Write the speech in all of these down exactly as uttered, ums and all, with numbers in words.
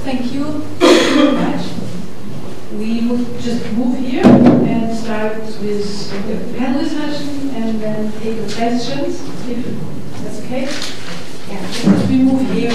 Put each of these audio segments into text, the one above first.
thank you very much. We will just move here and start with the panel discussion and then take the questions, if that's okay. Yeah, we move here.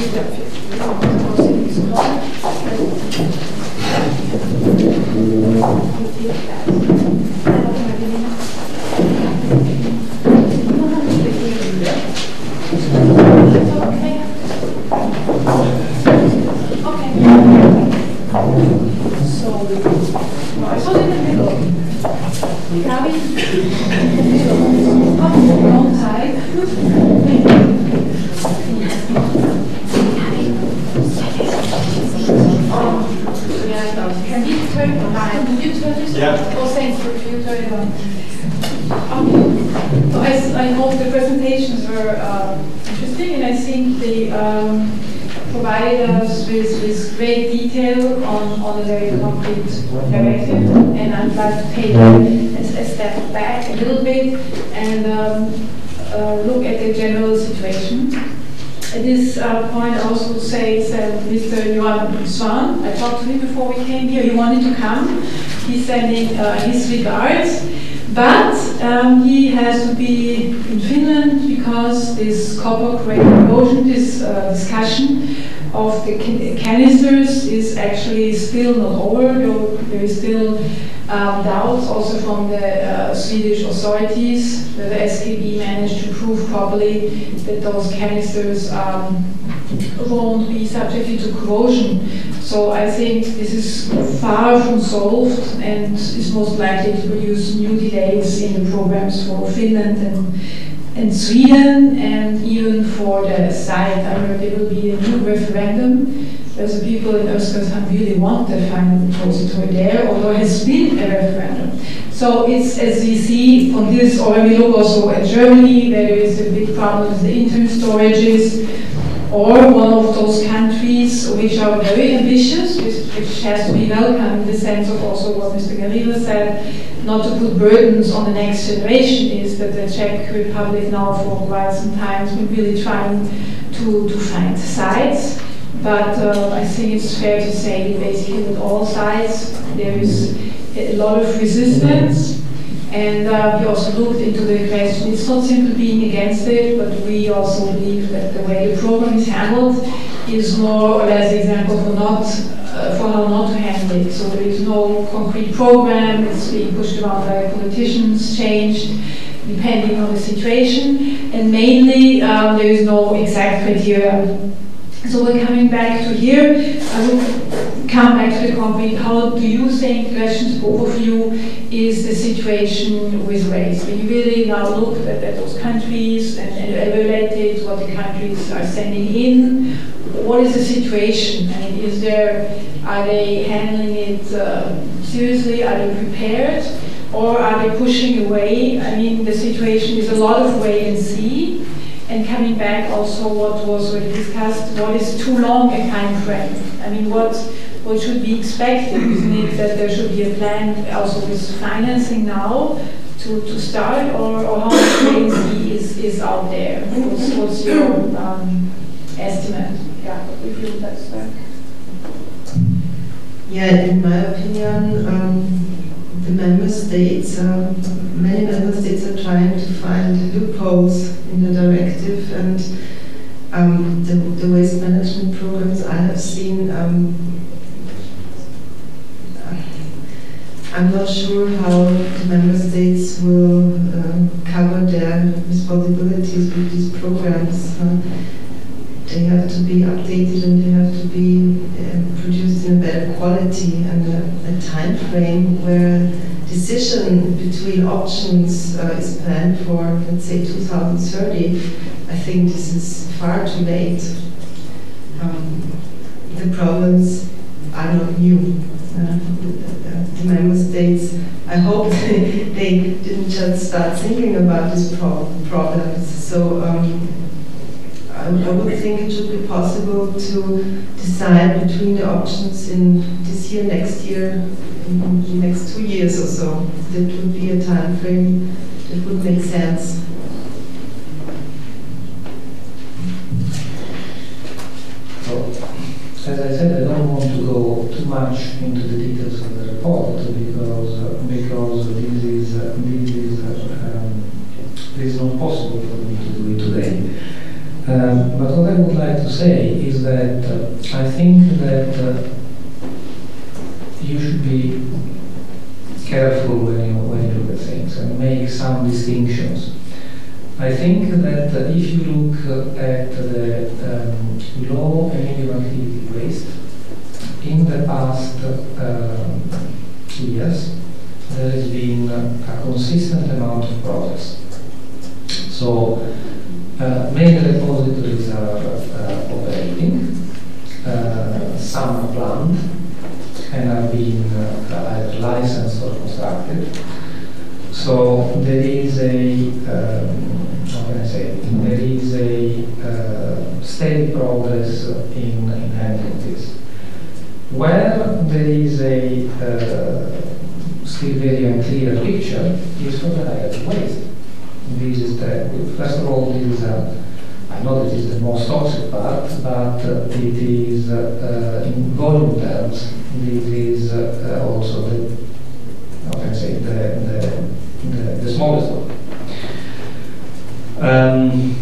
I hope the presentations were uh, interesting, and I think they um, provided us with, with great detail on, on a very concrete directive. And I'd like to take a, a step back a little bit and um, uh, look at the general situation. At this uh, point, I also say that Mister Johan Swan, I talked to him before we came here, he wanted to come. He's sending uh, his regards. But um, he has to be in Finland because this copper grade erosion, this uh, discussion of the can canisters is actually still not over. There is still um, doubts also from the uh, Swedish authorities that the S K B managed to prove properly that those canisters um, won't be subjected to corrosion. So I think this is far from solved and is most likely to produce new delays in the programs for Finland and, and Sweden, and even for the site. I heard there will be a new referendum. There's the people in Oskarshamn really want the final repository there, although it has been a referendum. So it's, as we see from this, or when we look also at Germany, there is a big problem with the interim storages, or one of those countries which are very ambitious, which, which has to be welcome in the sense of also what Mister Garrido said, not to put burdens on the next generation, is that the Czech Republic now for quite some time has been really trying to, to find sites. But uh, I think it's fair to say basically with all sides there is a lot of resistance. And uh, we also looked into the question, it's not simply being against it, but we also believe that the way the program is handled is more or less an example for, not, uh, for how not to handle it. So there is no concrete program, it's being pushed around by politicians, changed depending on the situation, and mainly um, there is no exact criteria. So we're coming back to here. I will come back to the concrete. How do you think, questions both of you, is the situation with race? When you really now look at, at those countries and, and evaluated what the countries are sending in, what is the situation? I mean, is there, are they handling it uh, seriously? Are they prepared? Or are they pushing away? I mean, the situation is a lot of wait and see. And coming back also what was already discussed, what is too long a time frame? I mean, what what should be expected? Isn't it that there should be a plan also with financing now to, to start, or, or how much latency is, is out there? What's, what's your um, estimate? Yeah, if you would like to start. Yeah, in my opinion, um, the member states, uh, many member states are trying to find loopholes in the directive, and um, the, the waste management programs I have seen, um, I'm not sure how the member states will uh, cover their responsibilities with these programs. Uh, they have to be updated and they have to be uh, produced in a better quality, and a, a time frame where decision between options uh, is planned for, let's say, two thousand thirty. I think this is far too late. Um, the problems are not new. Uh, the member states, I hope they, they didn't just start thinking about these pro problems. So um, I, I would think it should be possible to decide between the options in this year, next year, in the next two years or so. That would be a time frame that would make sense. So, as I said, I don't want too much into the details of the report because because this is uh, this is uh, um, this is not possible for me to do it today. Um, but what I would like to say is that uh, I think that uh, you should be careful when you when you look at things and make some distinctions. I think that uh, if you look uh, at the um, low and medium activity waste, in the past uh, years, there has been a consistent amount of progress. So, uh, many repositories are uh, operating, uh, some are planned and are being uh, either licensed or constructed. So there is a, um, how can I say, there is a uh, steady progress in, in handling this. Where there is a uh, still very unclear picture is for the higher waste. This is the, first of all, this is a, I know that is the most toxic part, but uh, it is, uh, uh, in volume terms, this is uh, also the, how can I say, the, the, the, the smallest one. Um,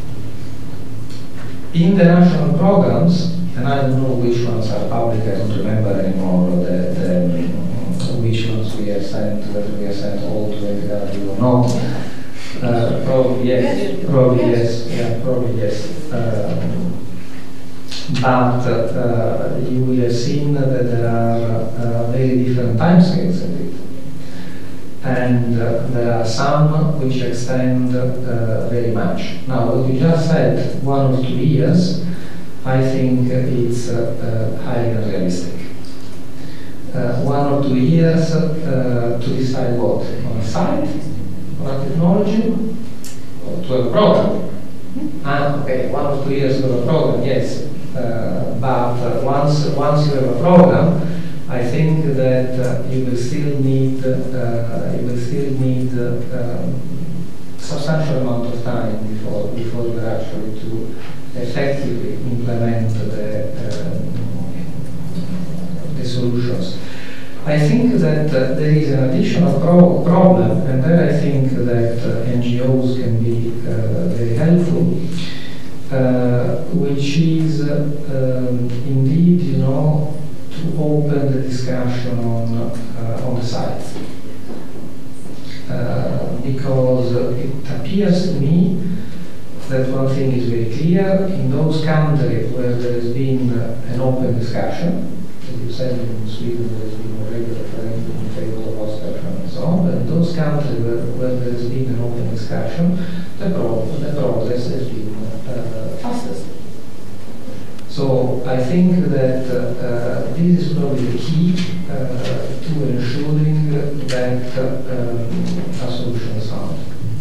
in the national programs, and I don't know which ones are public, I don't remember anymore the, the, which ones we have sent, whether we have sent all to N T W or not. Uh, probably yes, probably yes, yeah, probably yes. Um, but uh, you will have seen that there are uh, very different timescales in it. And uh, there are some which extend uh, very much. Now, what you just said, one or two years, I think it's uh, uh, highly unrealistic. Uh, one or two years uh, to decide what? On a site? On a technology? Or to a program? Ah, okay, one or two years to a program, yes. Uh, but uh, once, once you have a program, I think that uh, you will still need uh, you will still need uh, um, substantial amount of time before before you are actually to effectively implement the um, the solutions. I think that uh, there is an additional pro problem, and there I think that uh, N G Os can be uh, very helpful, uh, which is uh, um, indeed, you know, to open the discussion on uh, on the site, uh, because it appears to me that one thing is very clear: in those countries where there has been uh, an open discussion, as you said, in Sweden there has been a regular referendum in favor of Oskarshamn and so on, but in those countries where, where there has been an open discussion, the, pro the progress has been uh, fastest. So I think that uh, uh, this is probably the key uh, to ensuring that uh, um, a solution is found.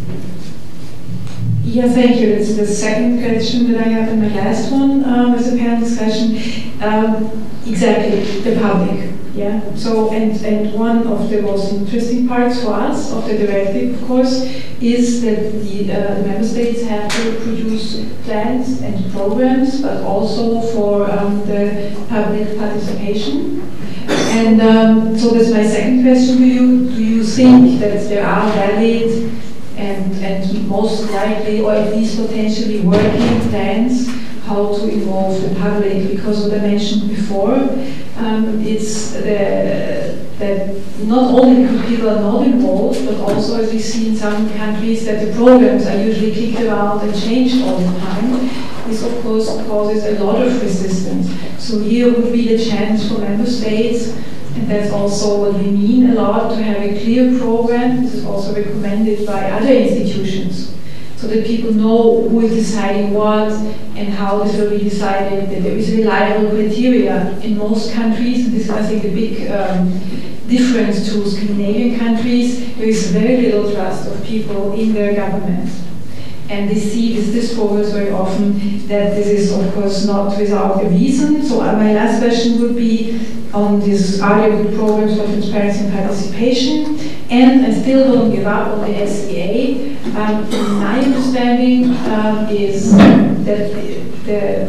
Yeah, thank you. It's the second question that I have in my last one um, as a panel discussion. Um, exactly, the public. Yeah. So, and and one of the most interesting parts for us of the directive, of course, is that the, uh, the member states have to produce plans and programs, but also for um, the public participation. And um, so that's my second question to you. Do you think that there are valid and, and most likely, or at least potentially working plans how to involve the public? Because what I mentioned before, um, it's the, that not only people are not involved, but also, as we see in some countries, that the programs are usually kicked around and changed all the time. This, of course, causes a lot of resistance. So here would be the chance for member states, and that's also what we mean a lot, to have a clear program. This is also recommended by other institutions, so that people know who is deciding what and how this will be decided, that there is reliable criteria. In most countries, and this is I think the big um, difference to Scandinavian countries, there is very little trust of people in their government. And they see with this progress very often that this is of course not without a reason. So uh, my last question would be on these are there good programs for transparency and participation? And I still don't give up on the S E A. Um, my understanding um, is that the, the,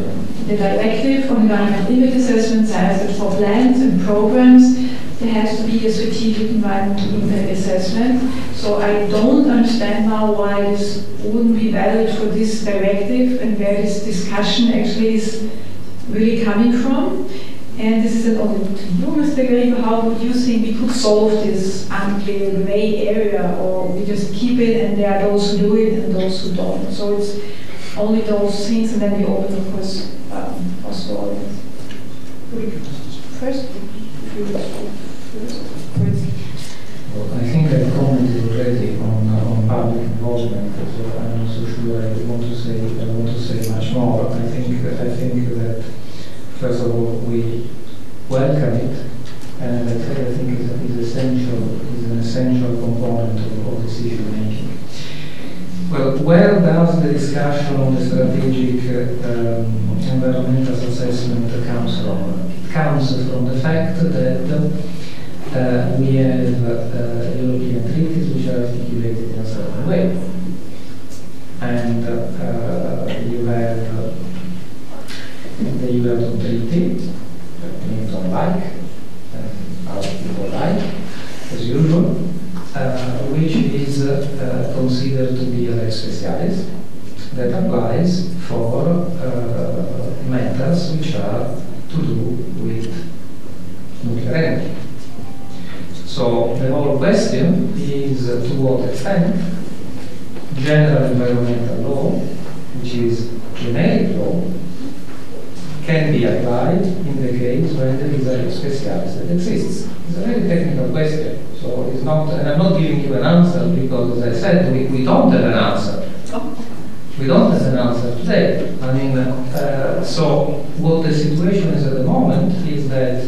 the directive on environmental impact assessment says that for plans and programs, there has to be a strategic environmental impact assessment. So I don't understand now why this wouldn't be valid for this directive and where this discussion actually is really coming from. And this is only to you, Mister Garrido, how would you think we could solve this unclear gray area, or we just keep it and there are those who do it and those who don't? So it's only those things, and then we open, of course, um, also audience. First, well, I think I commented already on uh, on public involvement, so I'm not so sure I want to say I want to say much more. I think I think that first of all we welcome it, and I think it's, it's essential is an essential component of, of decision making. Well, where does the discussion on the strategic uh, um, environmental assessment comes from? It comes from the fact that uh, we have uh, European treaties which are articulated in a certain way, and uh, you have uh, the Euratom Treaty, you don't like, and other people like, as usual. Uh, which is uh, uh, considered to be a lex specialis that applies for uh, matters which are to do with nuclear energy. So the whole question is uh, to what extent general environmental law, which is generic law, can be applied in the case when there is a lex specialis that exists. It's a very technical question. So it's not, and I'm not giving you an answer because, as I said, we, we don't have an answer. We don't have an answer today. I mean, uh, so what the situation is at the moment is that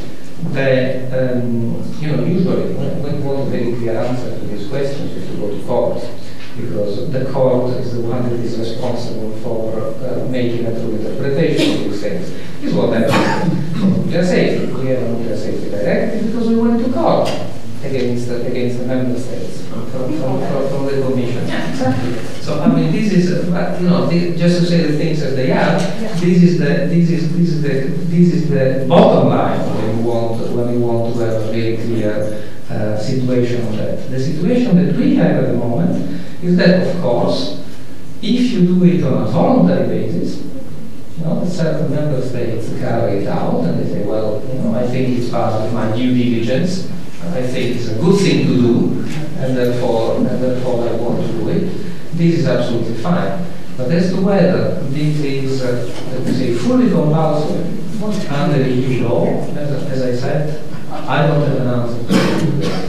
the, um, you know, usually when, when you want a very clear answer to these questions, you have to go to court, because the court is the one that is responsible for uh, making a true interpretation of these things. This is what happened for nuclear safety. We have a nuclear safety directive because we went to court against the, against the member states from, from, from, from the Commission. Yeah, exactly. So I mean, this is uh, you know the, just to say the things as they are. Yeah. This is the this is this is the this is the bottom line when you want when you want to have a very clear uh, situation on that. The situation that we have at the moment is that, of course, if you do it on a voluntary basis, you know, certain member states carry it out and they say, well, you know, I think it's part of my due diligence. I think it's a good thing to do, and therefore, and therefore I want to do it. This is absolutely fine. But as to whether this is, uh, let me say, fully compulsory under the E U law, as, as I said, I don't have an answer to that.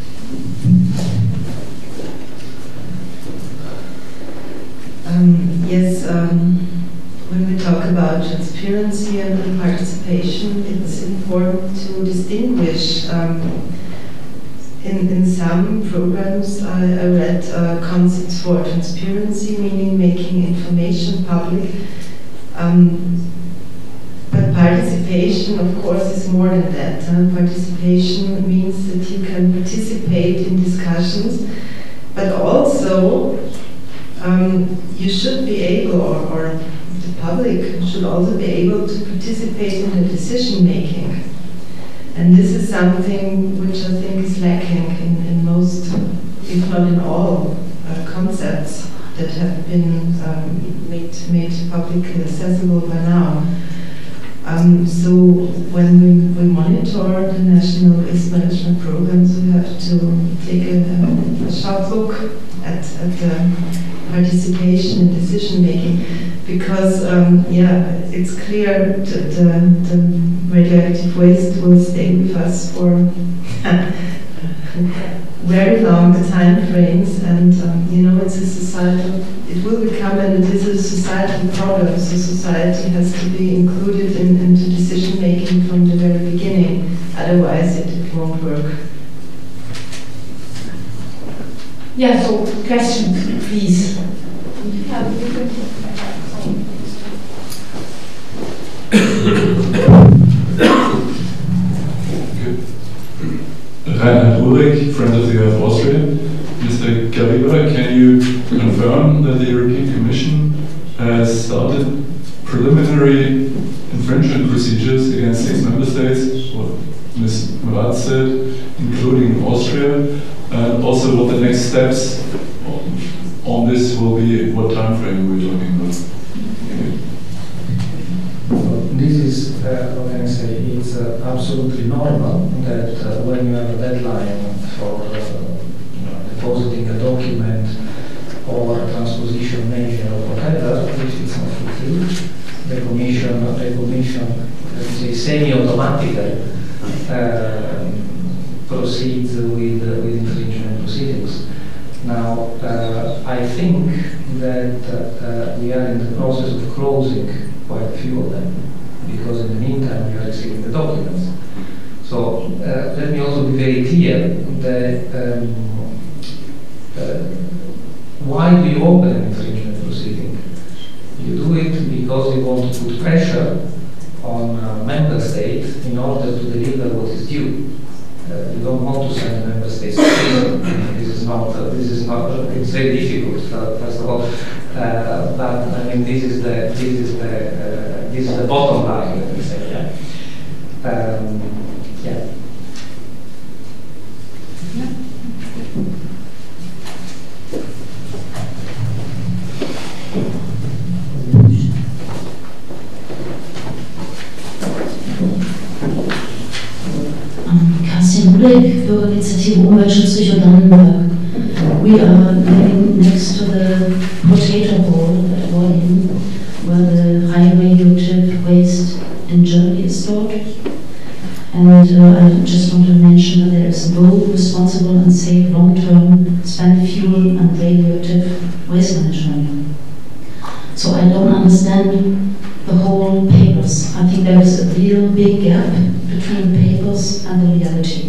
Um, yes, um, when we talk about transparency and participation, it's important to distinguish. Um, in, in some programs, I, I read uh, concepts for transparency, meaning making information public. Um, but participation, of course, is more than that. Uh, participation means that you can participate in discussions, but also Um, you should be able, or, or the public should also be able to participate in the decision making. And this is something which I think is lacking in, in most, if not in all, uh, concepts that have been um, made, made publicly accessible by now. Um, so when we, we monitor the national waste management programs, we have to take a, a sharp look at, at the participation in decision making, because um, yeah, it's clear that the, the radioactive waste will stay with us for very long time frames, and um, you know, it's a societal, it will become, and it is a societal problem, so society has to be included in, into decision making from the very beginning, otherwise it, it won't work. Yeah, so questions, please. Reinhard Ulrich, Friend of the Earth Austria. Mister Garrido, can you confirm that the European Commission has started preliminary infringement procedures against six member states, what Miz Murat said, including Austria, and also what the next steps on this will be, what time frame we're talking about. This is, uh, what can I say, it's uh, absolutely normal that uh, when you have a deadline for uh, you know, depositing a document or a transposition measure or whatever, if it's not fulfilled, the Commission, the Commission, let's say, semi-automatically uh, proceeds with, uh, with infringement proceedings. Now, uh, I think that uh, we are in the process of closing quite a few of them, because in the meantime we are receiving the documents. So uh, let me also be very clear that um, uh, why do you open an infringement proceeding? You do it because you want to put pressure on a member state in order to deliver what is due. Uh, you don't want to send member states to prison. This is not. Uh, this is not. Uh, it's very difficult. Uh, first of all, uh, but I mean, this is the. This is the. Uh, this is the bottom line. Let me say. Yeah. Um, yeah. Kerstin Rudek, Bürgerinitiative Umweltschutz Süddanenberg. We are living next to the potato bowl at Wolin, where the high radioactive waste in Germany is stored. And uh, I just want to mention that there is no responsible and safe long-term spent fuel and radioactive waste management. So I don't understand the whole papers. I think there is a real big gap between the papers and the reality.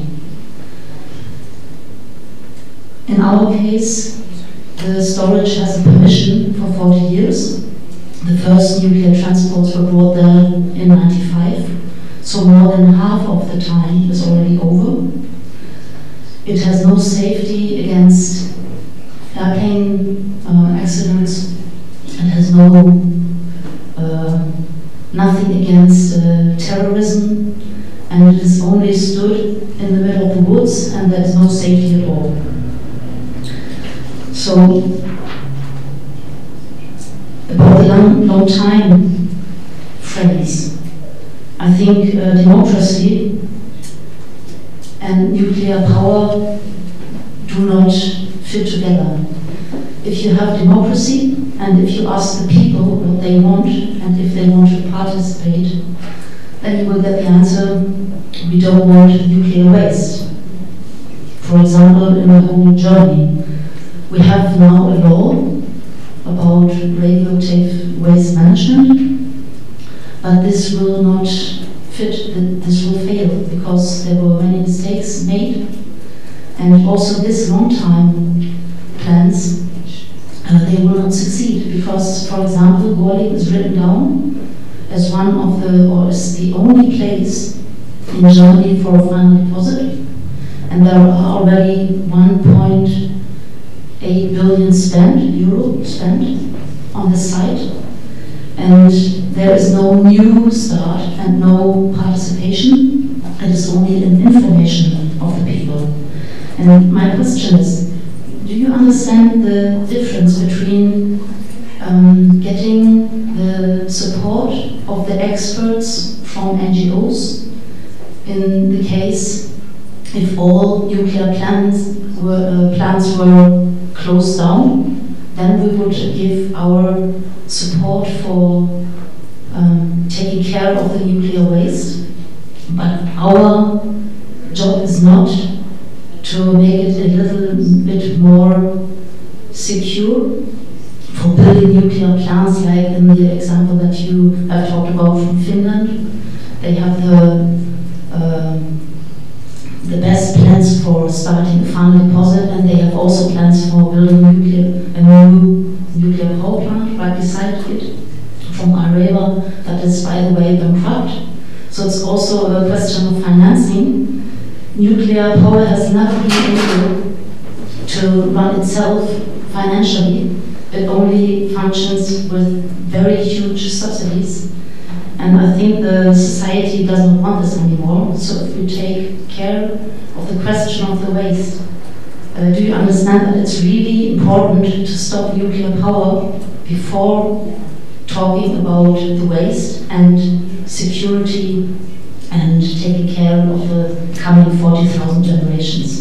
In our case, the storage has a permission for forty years. The first nuclear transports were brought there in ninety-five, so more than half of the time is already over. It has no safety against airplane uh, accidents. It has no uh, nothing against uh, terrorism, and it is only stood in the middle of the woods, and there is no safety at all. So, about the long, long time phrase, I think uh, democracy and nuclear power do not fit together. If you have democracy, and if you ask the people what they want, and if they want to participate, then you will get the answer, we don't want nuclear waste. For example, in the whole Germany, we have now a law about radioactive waste management, but this will not fit, this will fail, because there were many mistakes made, and also this long-time plans, uh, they will not succeed, because, for example, Gorleben is written down as one of the, or is the only place in Germany for a final deposit, and there are already one point eight billion spent, euro spent on the site, and there is no new start and no participation. It is only an information of the people. And my question is, do you understand the difference between um, getting the support of the experts from N G Os in the case if all nuclear plants were, uh, plants were closed down, then we would give our support for um, taking care of the nuclear waste. But our job is not to make it a little bit more secure for building nuclear plants, like in the example that you have talked about from Finland. They have the um, the best plans for starting a final deposit, and they have also plans for building nuclear, a new nuclear power plant right beside it from Areva that is, by the way, bankrupt. So it's also a question of financing. Nuclear power has never been able to run itself financially. It only functions with very huge subsidies. And And I think the society doesn't want this anymore. So if we take care of the question of the waste, uh, do you understand that it's really important to stop nuclear power before talking about the waste and security and taking care of the coming forty thousand generations?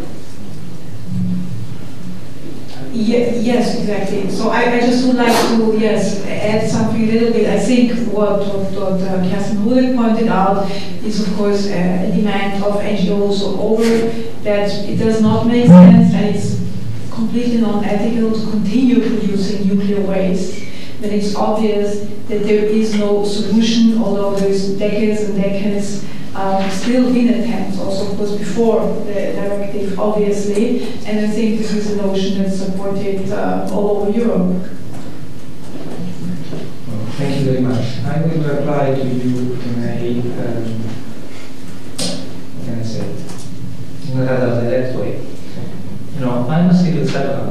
Ye yes, exactly. So I, I just would like to, yes, add something a little bit. I think what, what, what uh, Kerstin Rudek pointed out is, of course, uh, a demand of N G Os all over that it does not make sense and it's completely non-ethical to continue producing nuclear waste. Then it's obvious that there is no solution, although there is decades and decades Um, still been attempts, also of course before the directive, obviously, and I think this is a notion that's supported uh, all over Europe. Well, thank you very much. I will reply to you in a, um, what can I say, in a rather direct way. You know, I'm a civil servant,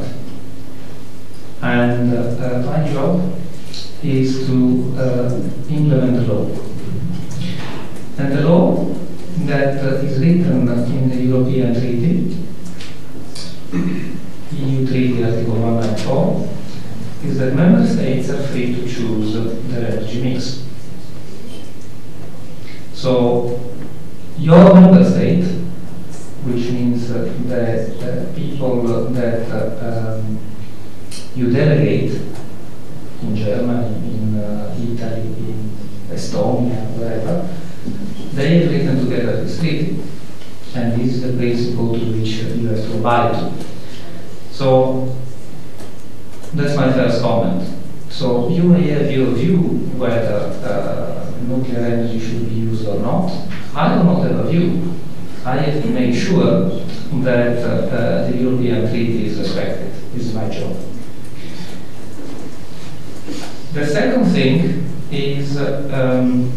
and uh, uh, my job is to uh, implement the law. And the law that uh, is written in the European Treaty, E U Treaty Article one ninety-four, is that member states are free to choose the refugee mix. So, your member state, which means uh, that uh, people that uh, um, you delegate in Germany, in uh, Italy, in Estonia, wherever, they have written together this treaty, and this is the principle to which you have to abide to. So, that's my first comment. So, you may have your view whether uh, nuclear energy should be used or not. I do not have a view. I have to make sure that uh, uh, the European Treaty is respected. This is my job. The second thing is uh, um,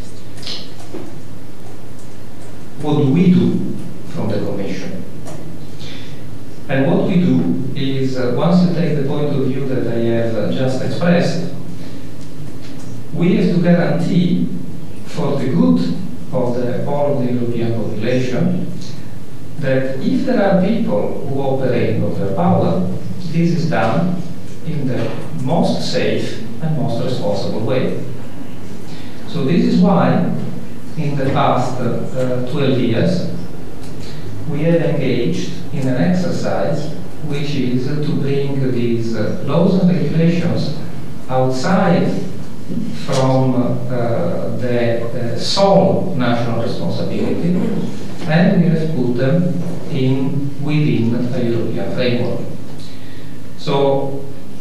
what do we do from the Commission? And what we do is, uh, once you take the point of view that I have uh, just expressed, we have to guarantee for the good of the whole of the European population that if there are people who operate nuclear power, this is done in the most safe and most responsible way. So this is why in the past uh, twelve years, we have engaged in an exercise which is uh, to bring these uh, laws and regulations outside from uh, the uh, sole national responsibility, and we have put them in within a European framework. So,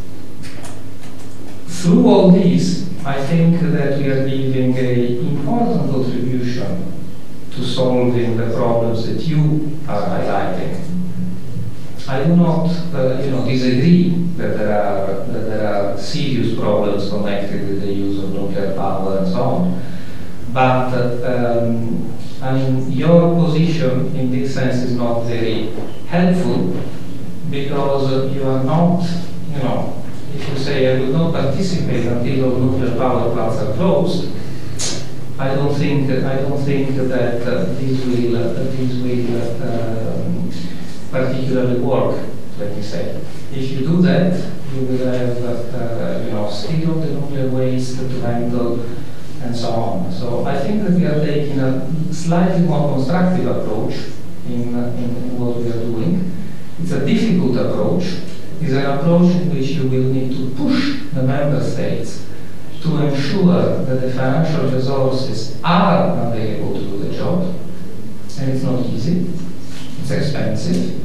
through all this, I think that we are giving an important contribution to solving the problems that you are highlighting. I do not, uh, you know, disagree that there are that there are serious problems connected with the use of nuclear power and so on. But uh, um, I mean, your position in this sense is not very helpful because uh, you are not, you know. If you say I will not participate until all nuclear power plants are closed, I don't think I don't think that uh, this will uh, this will uh, particularly work. Let me say, if you do that, you will have uh, you know still the nuclear waste to handle and so on. So I think that we are taking a slightly more constructive approach in uh, in what we are doing. It's a difficult approach. Is an approach in which you will need to push the member states to ensure that the financial resources are available to do the job, and it's not easy, it's expensive.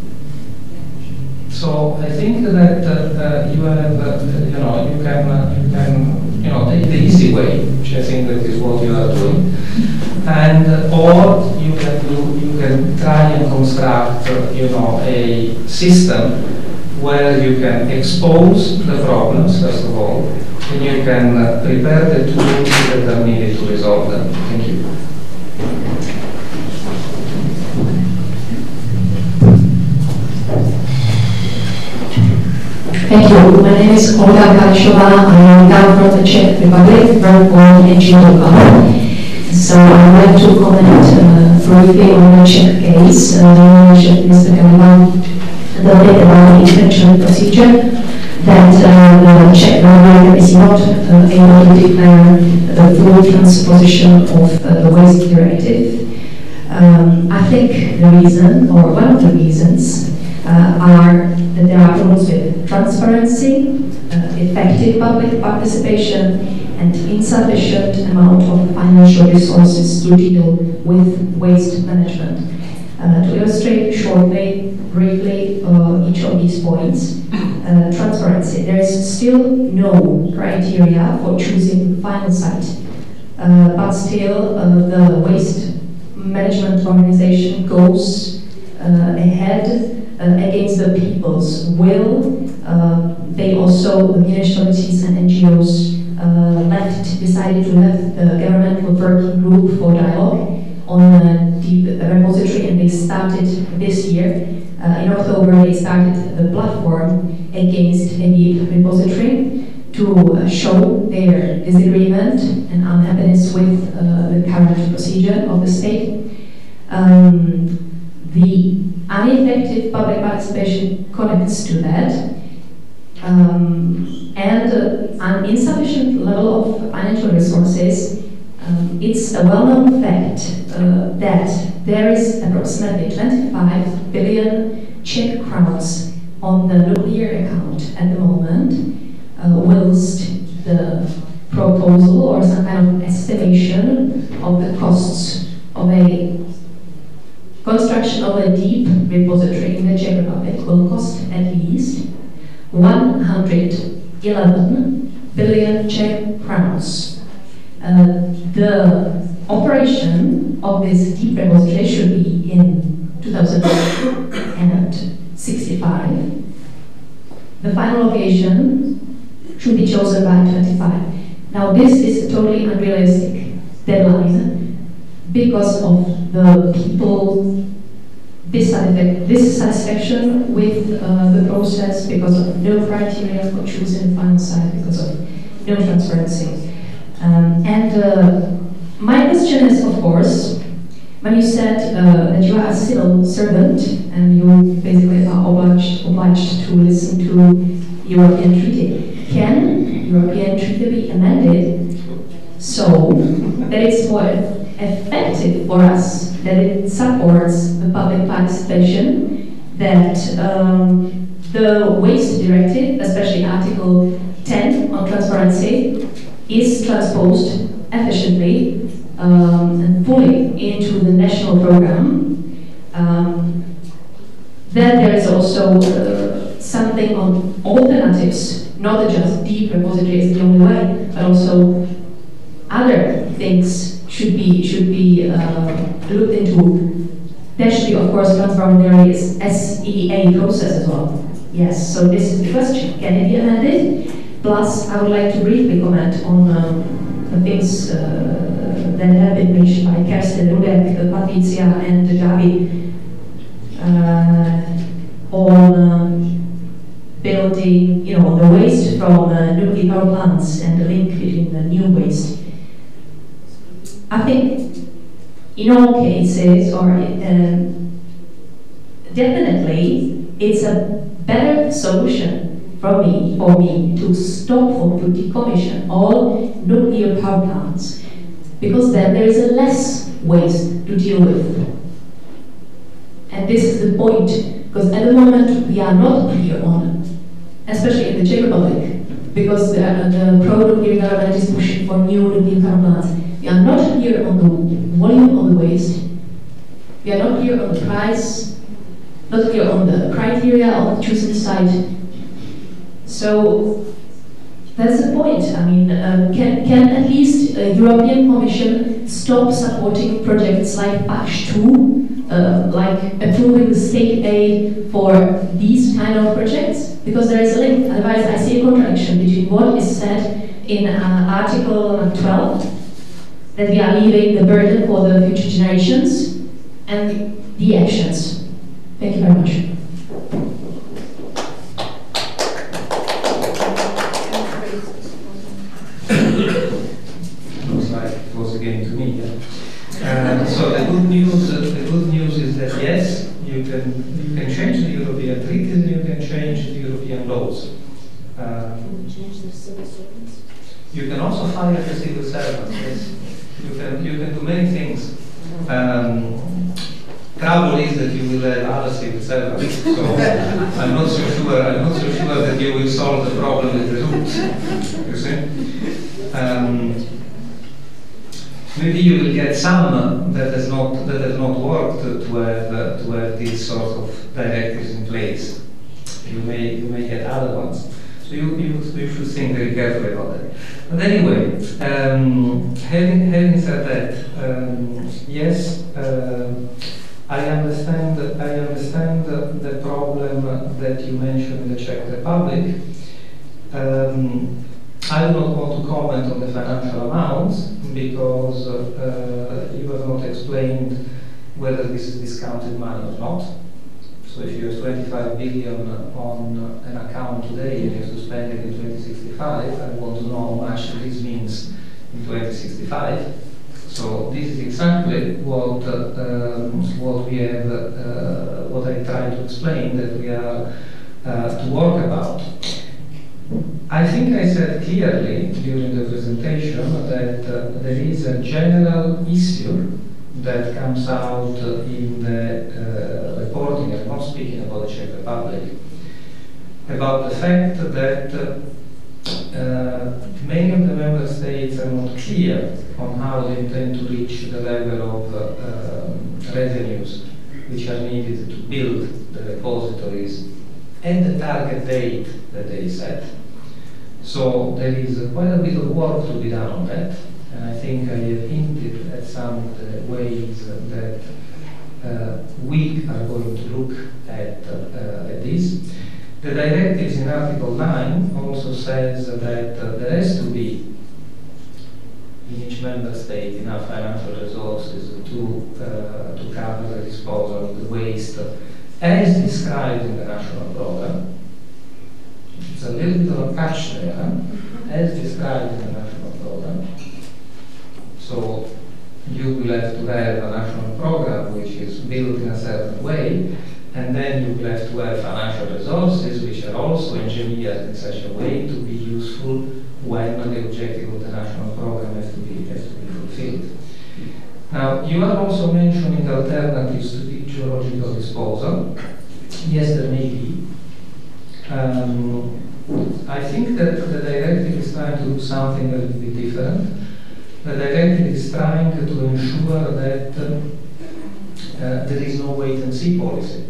So I think that uh, uh, you have, uh, you know, you can, uh, you can, you know, take the easy way, which I think that is what you are doing, and uh, or you can do, you can try and construct, uh, you know, a system where you can expose the problems, first of all, and you can uh, prepare the tools that are needed to resolve them. Thank you. Thank you. My name is Olga Kalishova. I am down from the Czech Republic, very born in Chicago. So I would like to comment uh, briefly on the Czech case. Uh, Mister Kaliman, a little bit about the infringement procedure, that uh, the Czech Republic is not uh, able to declare the full transposition of uh, the waste directive. Um, I think the reason, or one of the reasons, uh, are that there are problems with transparency, uh, effective public participation, and insufficient amount of financial resources to deal with waste management. Uh, to illustrate shortly, briefly, uh, each of these points, uh, transparency. There is still no criteria for choosing the final site, uh, but still uh, the waste management organization goes uh, ahead uh, against the people's will. Uh, they also, the municipalities and N G Os, uh, left, decided to left the governmental working group for dialogue on uh, the repository, and they started this year. Uh, in October, they started the platform against the repository to uh, show their disagreement and unhappiness with uh, the current procedure of the state. Um, the ineffective public participation connects to that, um, and uh, an insufficient level of financial resources. Um, it's a well-known fact uh, that there is approximately twenty-five billion Czech crowns on the nuclear account at the moment, uh, whilst the proposal or some kind of estimation of the costs of a construction of a deep repository in the Czech Republic will cost at least one hundred eleven billion Czech crowns. Uh, the operation of this deep repository should be in two thousand sixty-five. The final location should be chosen by twenty-five. Now this is a totally unrealistic deadline because of the people dissatisfaction, dissatisfaction with uh, the process, because of no criteria for choosing the final site, because of no transparency. Um, and uh, my question is, of course, when you said uh, that you are a civil servant and you basically are obliged, obliged to listen to European treaty, can European treaty be amended so that it's more effective for us, that it supports the public participation, that um, the waste directive, especially Article ten on transparency, is transposed efficiently um, and fully into the national program. Um, then there is also uh, something on alternatives, not just deep repository is the only way, but also other things should be should be uh, looked into. There should be, of course, transparent S E A process as well. Yes, so this is the question. Can it be amended? Plus, I would like to briefly comment on um, the things uh, that have been mentioned by Kerstin, Rudek, Patricia, and Gabi uh, on um, building, you know, on the waste from uh, nuclear power plants and the link between the new waste. I think in all cases, or um, definitely, it's a better solution for me, for me to stop or to decommission all nuclear power plants, because then there is a less waste to deal with. And this is the point, because at the moment we are not clear on, especially in the Czech Republic, because the, the pro-nuclear government is pushing for new nuclear power plants. We are not clear on the volume of the waste, we are not clear on the price, not clear on the criteria of choosing site. So that's the point. I mean, uh, can, can at least a European Commission stop supporting projects like PACH two, uh, like approving the state aid for these kind of projects? Because there is a link. Otherwise, I see a contradiction between what is said in uh, Article twelve, that we are leaving the burden for the future generations, and the actions. Thank you very much. news, uh, the good news is that yes, you can you can change the European treaties and you can change the European laws. Um, Change the civil servants. you can also fire the civil servants. Yes, you can you can do many things. Um, trouble is that you will have other civil servants. So I'm not so sure. I'm not so sure that you will solve the problem at the root. You see. Um, Maybe you will get some that has not that has not worked to have uh, to have these sort of directives in place. You may you may get other ones. So you you, you should think very carefully about that. But anyway, um, having having said that, um, yes, uh, I understand I understand the, the problem that you mentioned in the Czech Republic. Um, I do not want to comment on the financial amounts because uh, you have not explained whether this is discounted money or not. So if you have twenty-five billion on an account today and you have to spend it in twenty sixty-five, I want to know how much this means in twenty sixty-five. So this is exactly what uh, um, what we have, uh, what I try to explain that we are uh, to work about. I think I said clearly during the presentation that uh, there is a general issue that comes out uh, in the uh, reporting, I'm not speaking about the Czech Republic, about the fact that uh, uh, many of the member states are not clear on how they intend to reach the level of uh, um, revenues which are needed to build the repositories and the target date that they set. So there is uh, quite a bit of work to be done on that, and I think I have hinted at some of the ways uh, that uh, we are going to look at, uh, at this. The directives in Article nine also says that uh, there has to be in each member state enough financial resources to, uh, to cover the disposal of the waste as described in the national program. It's a little bit of a catch there, huh? As described in the national program. So you will have to have a national program which is built in a certain way, and then you will have to have financial resources which are also engineered in such a way to be useful when the objective of the national program has to be, has to be fulfilled. Now, you are also mentioning alternatives to the geological disposal. Yes, there may be. Um, I think that the directive is trying to do something a little bit different. The directive is trying to ensure that uh, uh, there is no wait-and-see policy.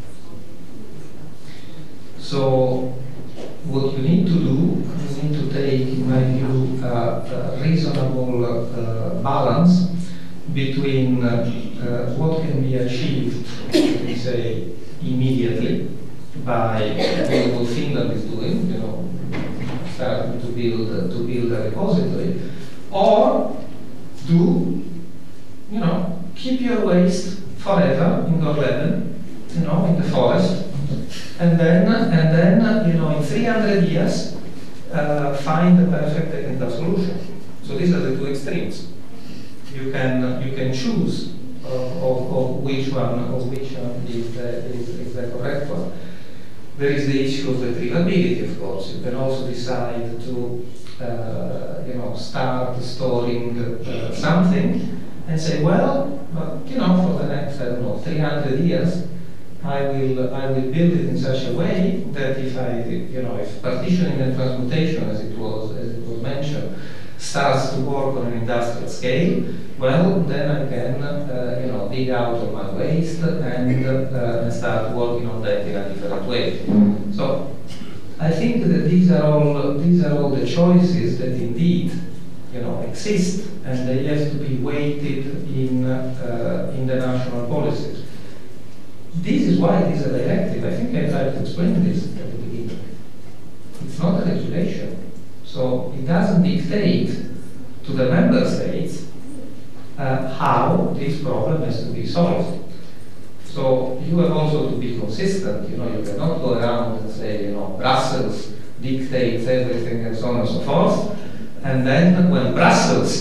So what you need to do, you need to take, in my view, uh, a reasonable uh, balance between uh, uh, what can be achieved, let me say, immediately by what Finland is doing, you know, starting to build uh, to build a repository, or do, you know, keep your waste forever in Gorleben, you know, in the forest, and then and then you know, in three hundred years, uh, find the perfect technical solution. So these are the two extremes. You can you can choose uh, of, of which one of which one is the, is, is the correct one. There is the issue of retrievability, of course. You can also decide to, uh, you know, start storing uh, something and say, well, but, you know, for the next, I don't know, three hundred years, I will, I will build it in such a way that if I, you know, if partitioning and transmutation, as it was, as it was mentioned, starts to work on an industrial scale, well, then I can, uh, you know, dig out of my waste and, uh, and start working on that in a different way. So I think that these are all these are all the choices that indeed, you know, exist, and they have to be weighted in uh, in the national policies. This is why it is a directive. I think I tried to explain this at the beginning. It's not a regulation, so it doesn't dictate to the member states Uh, how this problem has to be solved. So you have also to be consistent. You know, you cannot go around and say, you know, Brussels dictates everything and so on and so forth, and then when Brussels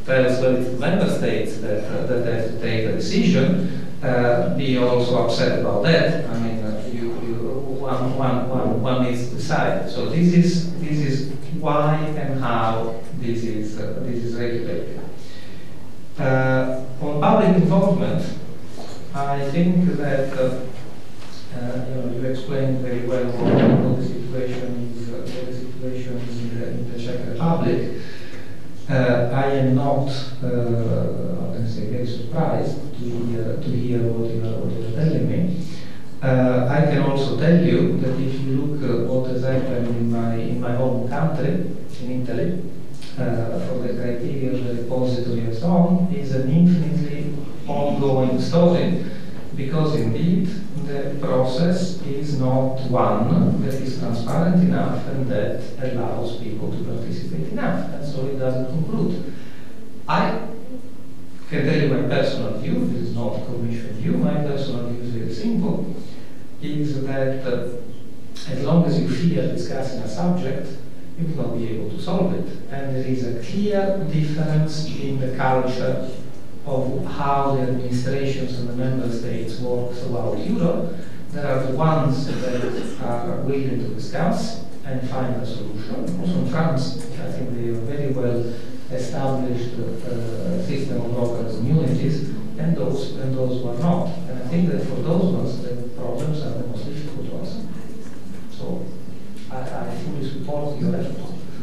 tells the member states that, uh, that they have to take a decision, uh, be also upset about that. I mean, uh, you, you, one, one, one, one needs to decide. So this is, this is why and how this is, uh, this is regulated. Uh, on public involvement, I think that uh, uh, you know, you explained very well what, what the situation is, uh, what the situation is in the, in the Czech Republic. Uh, I am not, uh, I can say, very surprised to hear, to hear what you are, what you are telling me. Uh, I can also tell you that if you look at uh, what has happened in my in my home country, in Italy, uh, for the criteria, the repository and so on, is an infinitely ongoing story, because indeed the process is not one that is transparent enough and that allows people to participate enough, and so it doesn't conclude. I can tell you my personal view. This is not a commission view. My personal view is very simple, is that uh, as long as you fear discussing a subject, you will not be able to solve it. And there is a clear difference in the culture of how the administrations and the member states work throughout Europe. There are the ones that are willing to discuss and find a solution. Also in France, I think they have a very well established uh, system of local communities, and those and those who are not. And I think that for those ones, the problems are the most difficult ones. So I, I fully support your effort.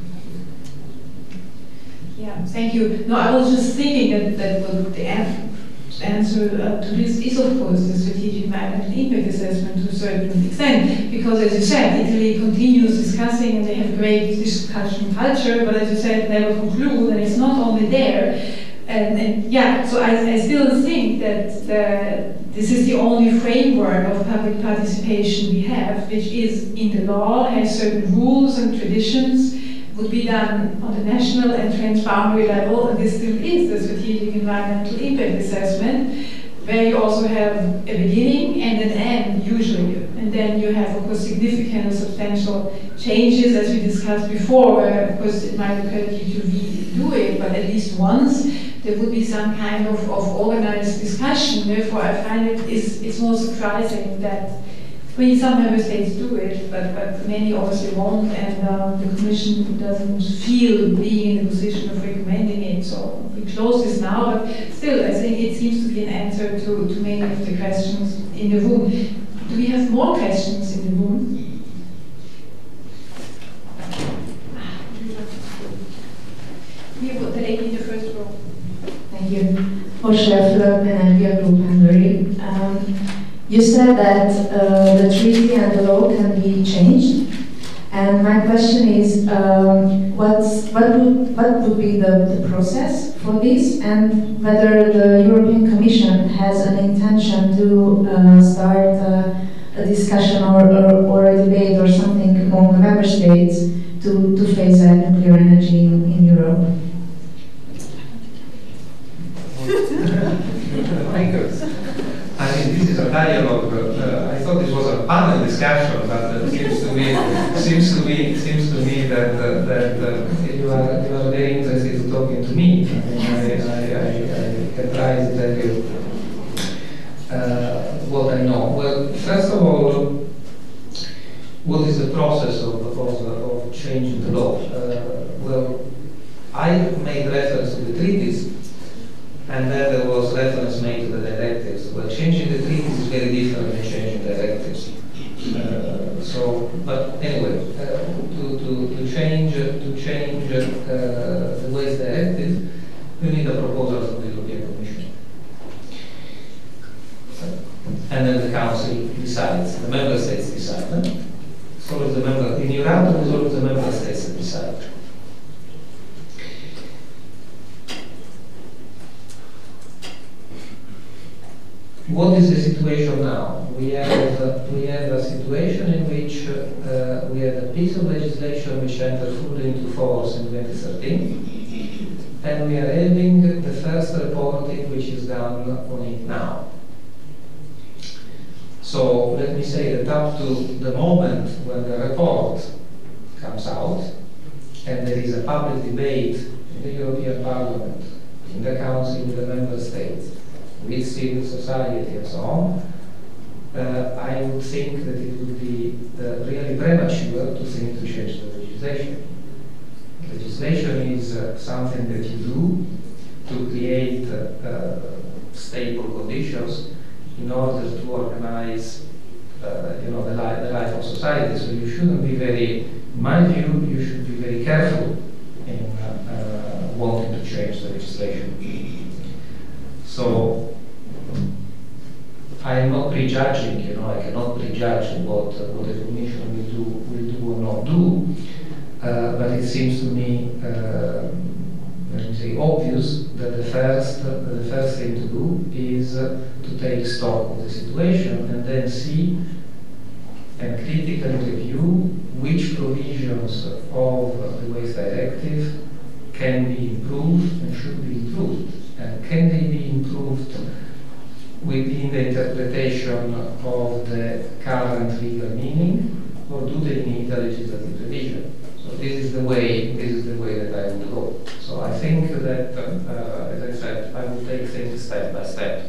Yeah, thank you. No, I was just thinking that, that what the an answer uh, to this is, of course, the strategic environmental impact assessment to a certain extent, because, as you said, Italy continues discussing and they have great discussion culture, but as you said, never conclude, and it's not only there. And, and yeah, so I, I still think that the, this is the only framework of public participation we have, which is in the law, has certain rules and traditions, would be done on the national and transboundary level, and this still is the strategic environmental impact assessment, where you also have a beginning and an end, usually. And then you have, of course, significant and substantial changes, as we discussed before, where, of course, it might occur to you to redo it, but at least once there would be some kind of, of organized discussion. Therefore, I find it is it's more surprising that, I mean, some member states do it, but, but many obviously won't, and um, the Commission doesn't feel being in the position of recommending it. So we close this now, but still, I think it seems to be an answer to, to many of the questions in the room. Do we have more questions in the room? Here, the lady in the first row. Thank you. Osher Philip, Energia Group, Hungary. Um, you said that uh, the treaty and the law can be changed, and my question is, um, what's, what would what would be the, the process for this, and whether the European Commission has an intention to uh, start uh, a discussion or, or, or a debate or something among the member states to, to phase out nuclear energy in, in Europe. I mean, this is a dialogue. Uh, I thought this was a panel discussion, but it seems to me, seems to me, seems to me that uh, that uh, you are you are very interested in talking to me. I mean, I, I, I, I can try to tell you uh, what I know. Well, first of all, what is the process of of, of changing the law? Uh, well, I made reference to the treaties. And then there was reference made to the directives. Well, changing the treaties is very different than changing directives. Uh, so, but anyway, uh, to, to, to change to change uh, the waste directive, you need a proposal from the European Commission, and then the Council decides. The member states decide. No? It's always the member in Europe. It's always the member states that decide. What is the situation now? We have uh, we have a situation in which uh, we have a piece of legislation which entered fully into force in twenty thirteen, and we are having the first reporting which is done on it now. So let me say that up to the moment when the report comes out, and there is a public debate in the European Parliament in the Council with the Member States, with civil society and so on, uh, I would think that it would be uh, really premature to think to change the legislation. Legislation is uh, something that you do to create uh, uh, stable conditions in order to organize uh, you know, the, li the life of society. So you shouldn't be very, in my view, you should be very careful in uh, uh, wanting to change the legislation. So I am not prejudging, you know, I cannot prejudge what, uh, what the Commission will do, will do or not do, uh, but it seems to me, uh, let me say, obvious that the first, uh, the first thing to do is uh, to take stock of the situation and then see and critically review which provisions of the Waste Directive can be improved and should be improved, and can they be improved within the interpretation of the current legal meaning, or do they need a legislative revision? So this is the way. This is the way that I would go. So I think that, uh, as I said, I will take things step by step.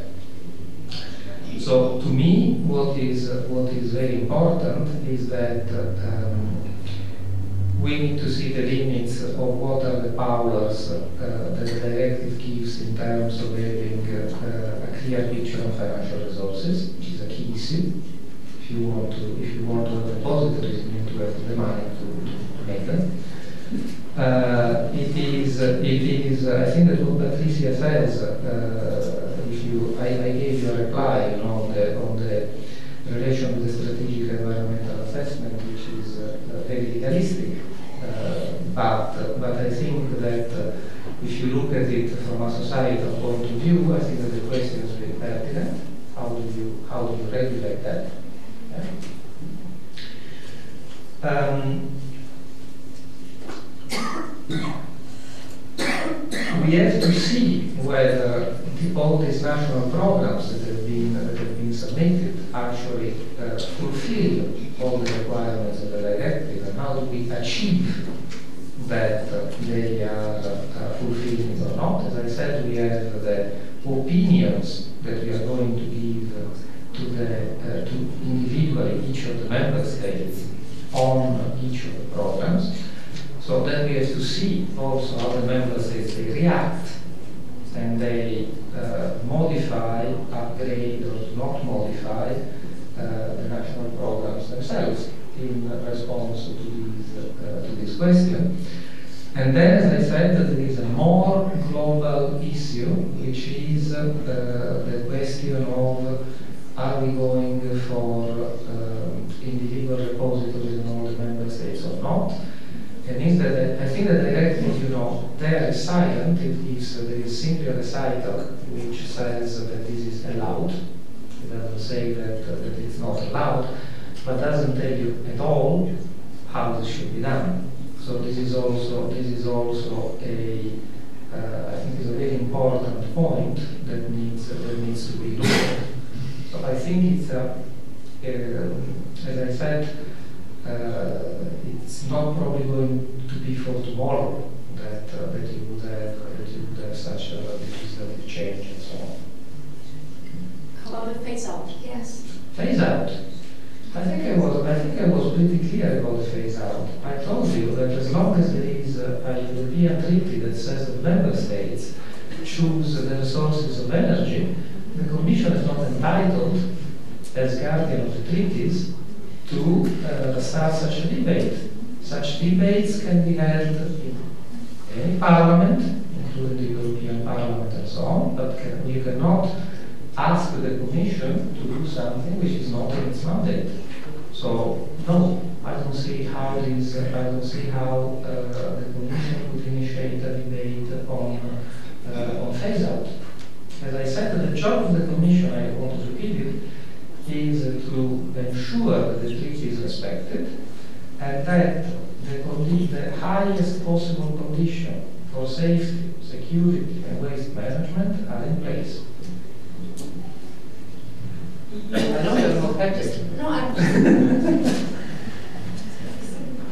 So to me, what is uh, what is very important is that uh, um, we need to see the limits of what are the powers uh, that the directive gives in terms of having uh, a clear picture of financial resources, which is a key issue. If you want to, if you want to have repositories, you need to have the money to, to make them. Uh, it is, uh, it is. Uh, I think that what Patricia says. Uh, if you, I, I gave you a reply, you know, on the on the relation with the strategic environmental assessment, which is uh, very legalistic. Uh, but uh, but I think that uh, if you look at it from a societal point of view, I think that the question is very pertinent. How do you how do you regulate that? Yeah. Um, we have to see whether the, all these national programs that have been that have been submitted actually uh, fulfill all the requirements of the directive, and how do we achieve that uh, they are uh, fulfilling or not. As I said, we have the opinions that we are going to give uh, to the uh, to individually each of the member states on each of the programs. So then we have to see also how the member states they react, and they uh, modify, upgrade, or do not modify uh, the national programs themselves in response to this, uh, to this question. And then, as I said, there is a more global issue, which is uh, the question of are we going for uh, individual repositories in all the member states or not? It means that I think the directive, you know, there is silent. It is, uh, there is simply a recital which says that this is allowed. It doesn't say that, uh, that it's not allowed, but doesn't tell you at all how this should be done. So this is also this is also a uh, I think is a very important point that needs uh, that needs to be looked at. So I think it's uh, uh, as I said. Uh, it's not probably going to be for tomorrow that uh, that you would have that you would have such a legislative change and so on. How about the phase out? Yes. Phase out. I think I was I think I was pretty clear about the phase out. I told you that as long as there is a, a European treaty that says that member states choose the resources of energy, the Commission is not entitled, as guardian of the treaties, to uh, start such a debate. Such debates can be held in any parliament, including the European Parliament and so on, but can, you cannot ask the Commission to do something which is not in its mandate. So, no, I don't see how this, I don't see how uh, the Commission could initiate a debate on, uh, on phase-out. As I said, the job of the Commission, I want to repeat it, is to ensure that the treaty is respected and that the, the highest possible condition for safety, security and waste management are in place. I know you're not happy. No, I'm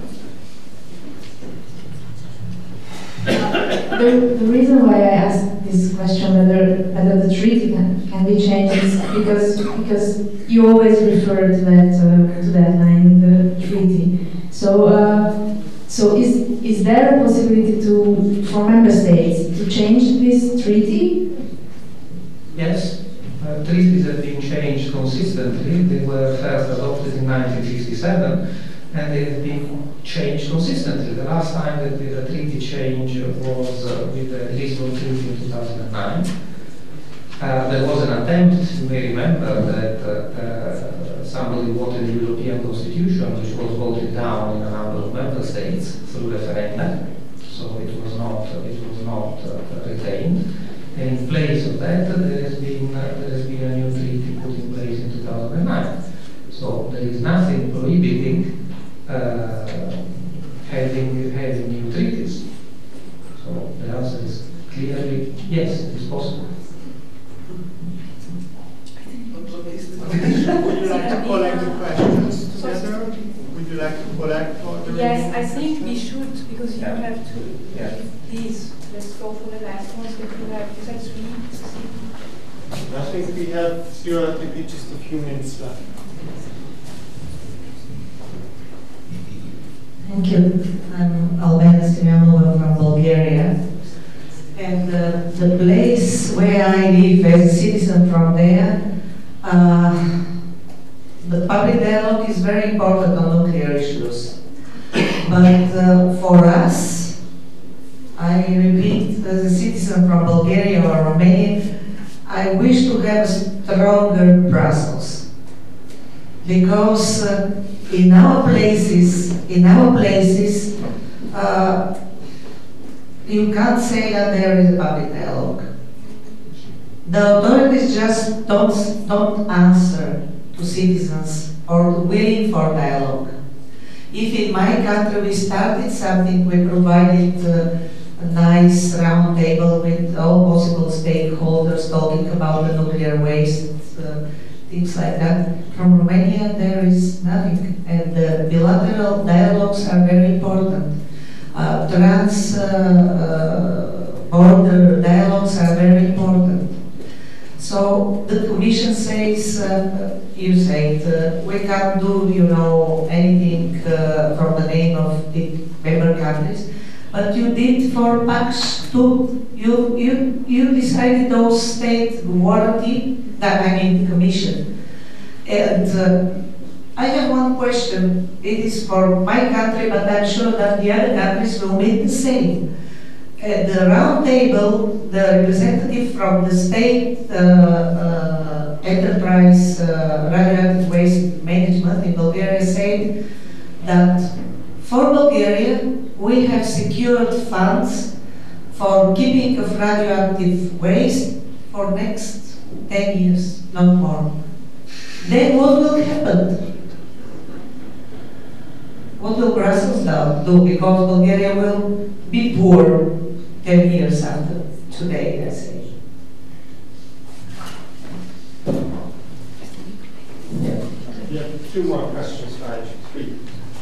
the, the reason why I asked this this question whether whether the treaty can, can be changed, because because you always refer to that uh, to that line in the treaty. So uh, so is is there a possibility to for member states to change this treaty? Yes. Uh, treaties have been changed consistently. They were first adopted in nineteen fifty-seven, and they have been changed consistently. The last time that the treaty change was uh, with the Lisbon Treaty in two thousand nine. Uh, there was an attempt, you may remember, that uh, uh, somebody wanted a European constitution, which was voted down in a number of member states through referenda. So it was not, it was not uh, retained. And in place of that, there has been uh, there has been a new treaty put in place in two thousand nine. So there is nothing prohibiting uh, having having new treaties. So the answer is clearly yes, it is possible. Would you like to collect the questions together? Would you like to collect all the Yes, I think we should, because you Yeah. have to Yeah. give these. Let's go for the last ones. If you have, is that three? I think we have theoretically just a few minutes left. Thank you. I'm Albena Stimyanova from Bulgaria. And uh, the place where I live as a citizen from there, uh, the public dialogue is very important on nuclear issues. But uh, for us, I repeat, as a citizen from Bulgaria or Romania, I wish to have a stronger Brussels. Because uh, in our places, in our places, uh, you can't say that there is a public dialogue. The authorities just don't, don't answer to citizens or willing for dialogue. If in my country we started something, we provided uh, a nice round table with all possible stakeholders talking about the nuclear waste, uh, things like that. From Romania there is nothing, and the bilateral dialogues are very important. Uh, trans uh, uh, border dialogues are very important. So the Commission says, uh, you said, uh, we can't do, you know, anything uh, from the name of the member countries, but you did for PAX too. You, you, you decided those state warranty, that I mean the Commission. And uh, I have one question. It is for my country, but I'm sure that the other countries will make the same. At the round table, the representative from the state uh, uh, enterprise uh, radioactive waste management in Bulgaria said that for Bulgaria, we have secured funds for keeping of radioactive waste for next ten years, not more. Then what will happen? What will Brussels do? Because Bulgaria will be poor ten years after today, let's say. Yeah. Yeah, two more questions, right? Three.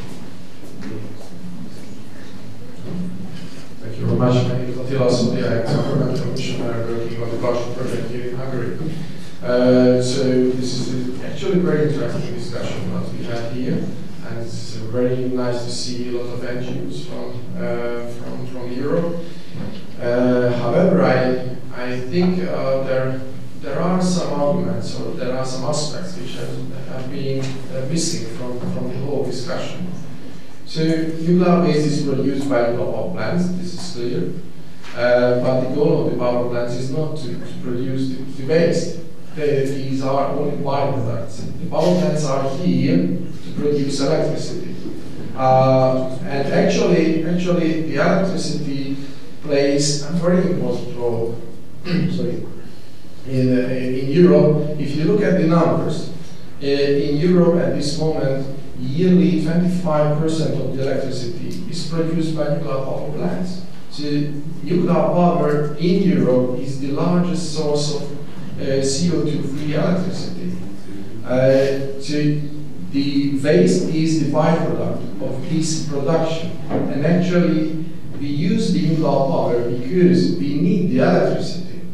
Thank you very much. My name is Attilas Odia, ex-government commissioner working on the Balkan project here in Hungary. Uh, so this is a, actually a very interesting discussion that we had here, and it's very nice to see a lot of N G Os from uh, from from Europe. Uh, however, I I think uh, there there are some arguments or there are some aspects which have, have been uh, missing from from the whole discussion. So nuclear waste is produced by nuclear power plants. This is clear. Uh, but the goal of the power plants is not to, to produce the, the waste. They, these are only byproducts. The power plants are here to produce electricity. Uh, and actually, actually, the electricity plays a very important role. Sorry. In, uh, in Europe, if you look at the numbers, uh, in Europe at this moment, yearly twenty-five percent of the electricity is produced by nuclear power plants. So nuclear power in Europe is the largest source of uh, C O two free electricity. Uh, so the waste is the byproduct of this production. And actually, we use the nuclear power because we need the electricity.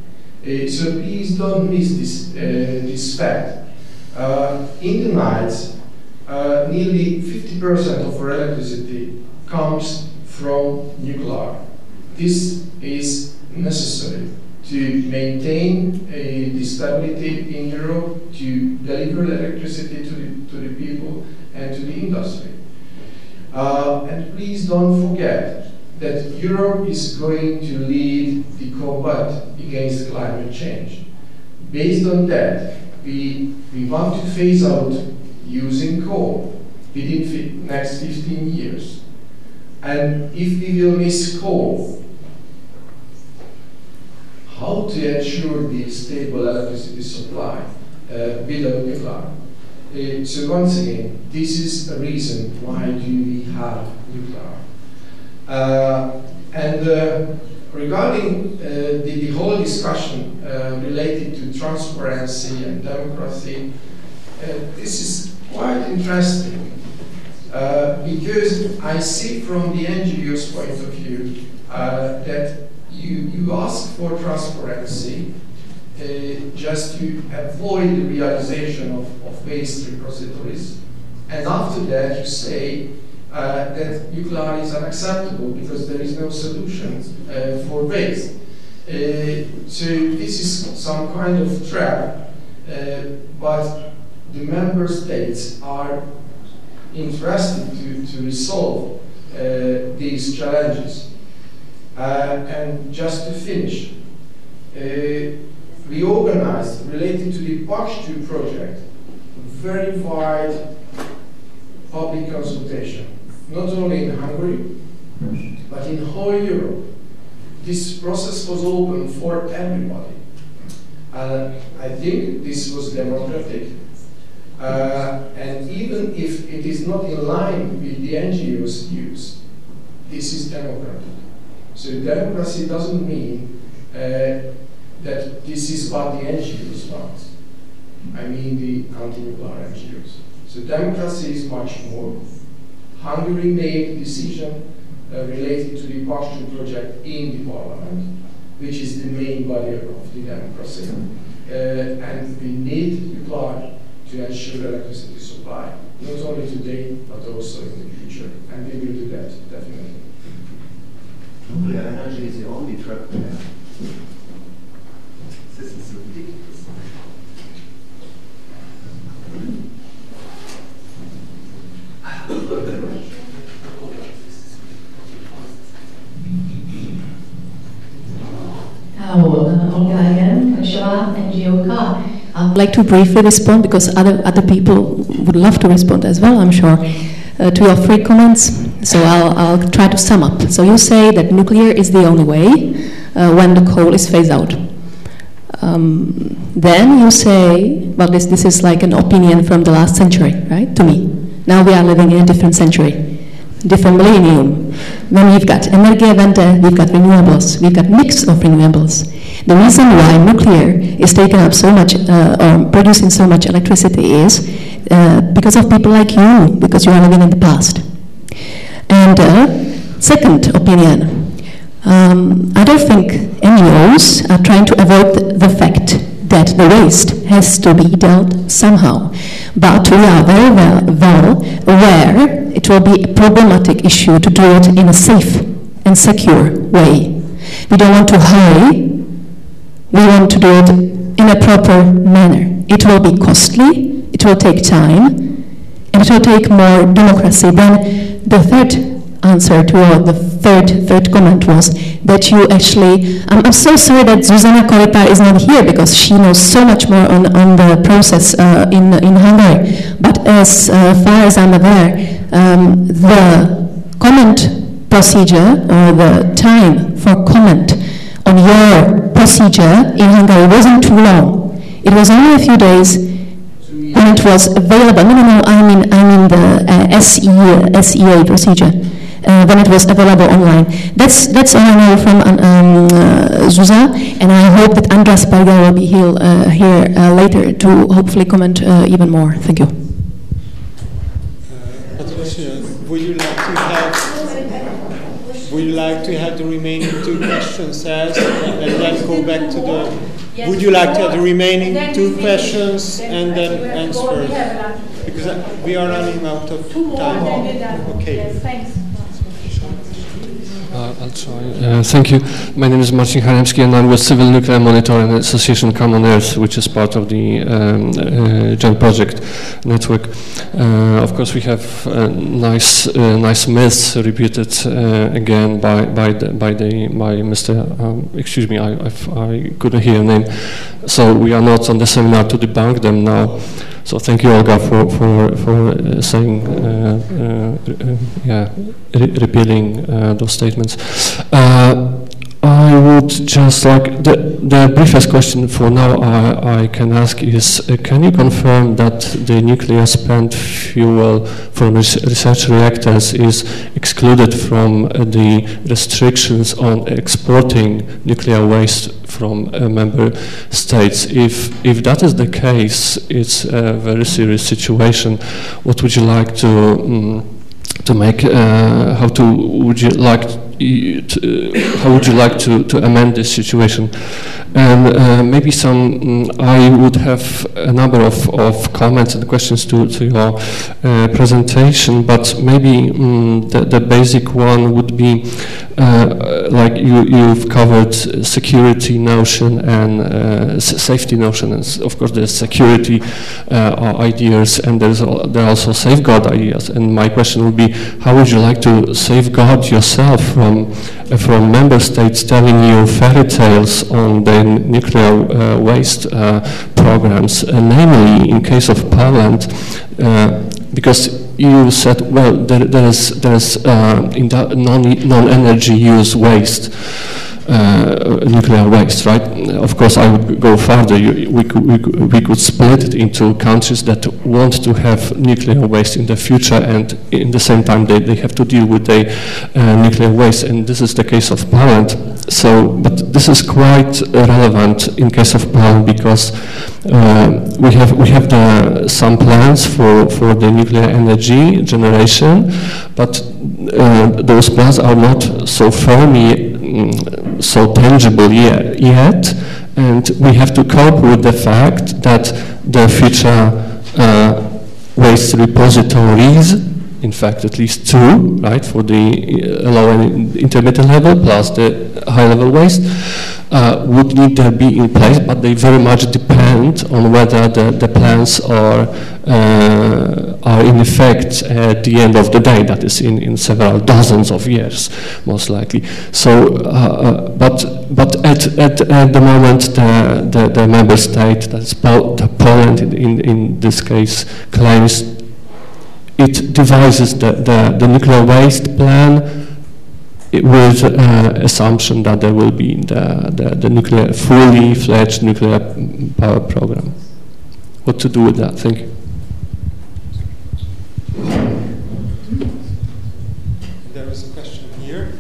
Uh, so please don't miss this, uh, this fact. Uh, in the nights, uh, nearly fifty percent of our electricity comes from nuclear. This is necessary to maintain uh, the stability in Europe, to deliver the electricity to the, to the people and to the industry. Uh, and please don't forget that Europe is going to lead the combat against climate change. Based on that, we, we want to phase out using coal within the next fifteen years. And if we will miss coal, how to ensure the stable electricity supply uh, without nuclear? Uh, so once again, this is a reason why do we have nuclear. Uh, and uh, regarding uh, the, the whole discussion uh, related to transparency and democracy, uh, this is quite interesting uh, because I see from the N G O's point of view uh, that you, you ask for transparency uh, just to avoid the realization of, of waste repositories, and after that you say uh, that nuclear is unacceptable because there is no solution uh, for waste. Uh, so this is some kind of trap, uh, but the member states are interested to, to resolve uh, these challenges. Uh, and just to finish, uh, we organized, related to the PACS two project, a very wide public consultation, not only in Hungary, but in whole Europe. This process was open for everybody. Uh, I think this was democratic. Uh, and even if it is not in line with the N G O's views, this is democratic. So democracy doesn't mean uh, that this is what the N G Os want. I mean the anti-nuclear N G Os. So democracy is much more. Hungary made a decision uh, related to the PACS two project in the parliament, which is the main body of the democracy. Uh, and we need nuclear to ensure electricity supply, not only today, but also in the future. And we will do that, definitely. Nuclear energy is the only trap we have. This is ridiculous. Hello, uh, Olga again, Kashava, N G O Car. I would like to briefly respond because other, other people would love to respond as well, I'm sure, uh, to your three comments. So I'll, I'll try to sum up. So you say that nuclear is the only way uh, when the coal is phased out. Um, then you say, well, this, this is like an opinion from the last century, right, to me. Now we are living in a different century, different millennium. When we've got Energiewende, we've got renewables, we've got mix of renewables. The reason why nuclear is taking up so much, uh, or producing so much electricity is uh, because of people like you, because you are living in the past. And uh, second opinion, um, I don't think N G Os are trying to avoid the fact that the waste has to be dealt somehow. But we are very well, well aware it will be a problematic issue to do it in a safe and secure way. We don't want to hurry, we want to do it in a proper manner. It will be costly, it will take time, and it will take more democracy. Then the third answer to your, the third third comment was that you actually, I'm, I'm so sorry that Zuzana Koripa is not here because she knows so much more on, on the process uh, in, in Hungary. But as uh, far as I'm aware, um, the comment procedure or the time for comment on your procedure in Hungary wasn't too long. It was only a few days when it was available. No, no, no, I mean, I mean the uh, S E A, S E A procedure. Uh, when it was available online. That's that's all I know from um, uh, Zuza, and I hope that Andras Berger will be here, uh, here uh, later to hopefully comment uh, even more. Thank you. Uh, Patricia, would you like to have would you like to have the remaining two questions asked and then go back to the Yes, Would you like to have the and remaining then two we questions finish. and Then then we have to answer? go- we have another- Because uh, we are running out of Two more, and then we're time. done. Okay. Yes, thanks. Uh, I'll try. Uh, thank you. My name is Marcin Haremski, and I'm with Civil Nuclear Monitoring Association Common Earth, which is part of the um, uh, Gen Project network. Uh, of course, we have uh, nice, uh, nice myths repeated uh, again by by the, by the by Mister Um, excuse me, I I've, I couldn't hear your name. So we are not on the seminar to debunk them now. So thank you, Olga, for for for uh, saying, uh, uh, uh, yeah, re repealing uh, those statements. Uh, I would just like the the briefest question for now I, I can ask is: uh, can you confirm that the nuclear spent fuel from res research reactors is excluded from uh, the restrictions on exporting nuclear waste from uh, member states? If if that is the case, it's a very serious situation. What would you like to um, to make? Uh, how to would you like? To, how would you like to, to amend this situation? And uh, maybe some, um, I would have a number of, of comments and questions to, to your uh, presentation, but maybe um, the, the basic one would be, uh, like you, you've covered security notion and uh, safety notion, and of course there's security uh, ideas, and there's there are also safeguard ideas. And my question would be, how would you like to safeguard yourself from From, uh, from member states telling you fairy tales on the nuclear uh, waste uh, programs, uh, namely in case of Poland, uh, because you said, well, there, there is there is uh, non non-energy use waste. Uh, nuclear waste, right? Of course, I would go further. You, we, could, we, could, we could split it into countries that want to have nuclear waste in the future, and in the same time they, they have to deal with the uh, nuclear waste, and this is the case of Poland. So, but this is quite relevant in case of Poland, because uh, we have we have the, some plans for, for the nuclear energy generation, but uh, those plans are not so firmly so tangible yet, yet, and we have to cope with the fact that the future uh, waste repositories, in fact at least two, right, for the uh, low and intermediate level plus the high level waste, uh, would need to be in place, but they very much depend on whether the, the plans are uh, are in effect at the end of the day, that is in, in several dozens of years, most likely. So, uh, but but at, at, at the moment, the, the, the member state, that's Poland in, in, in this case, claims it devises the, the, the nuclear waste plan with uh, assumption that there will be the, the, the nuclear, fully fledged nuclear power program. What to do with that? Thank you. There is a question here.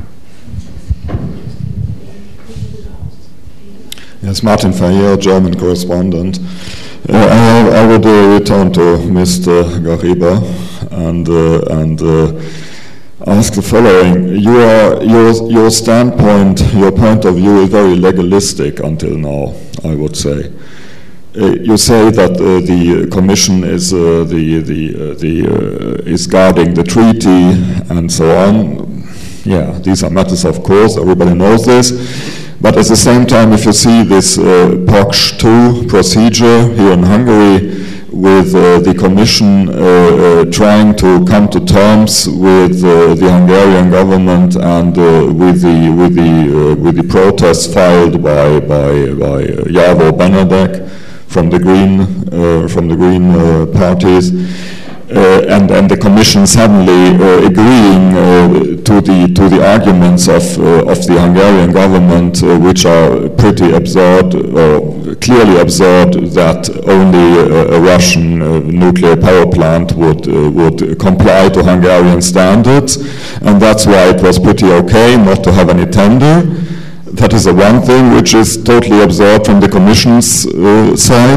Yes, Martin Fayer, German correspondent. Uh, I, I would uh, return to Mister Gariba and uh, and uh, ask the following: you are, your your standpoint, your point of view is very legalistic until now, I would say. Uh, you say that uh, the Commission is uh, the the uh, the uh, is guarding the treaty and so on. Yeah, these are matters, of course. Everybody knows this. But at the same time, if you see this uh, P O C two procedure here in Hungary, with uh, the Commission uh, uh, trying to come to terms with uh, the Hungarian government and uh, with the with the uh, with the protests filed by by by uh, Javo Benedek from the Green uh, from the Green uh, parties. Uh, and, and the Commission suddenly uh, agreeing uh, to the to the arguments of uh, of the Hungarian government, uh, which are pretty absurd, or clearly absurd, that only uh, a Russian uh, nuclear power plant would uh, would comply to Hungarian standards, and that's why it was pretty okay not to have any tender. That is the one thing which is totally absurd from the Commission's uh, side.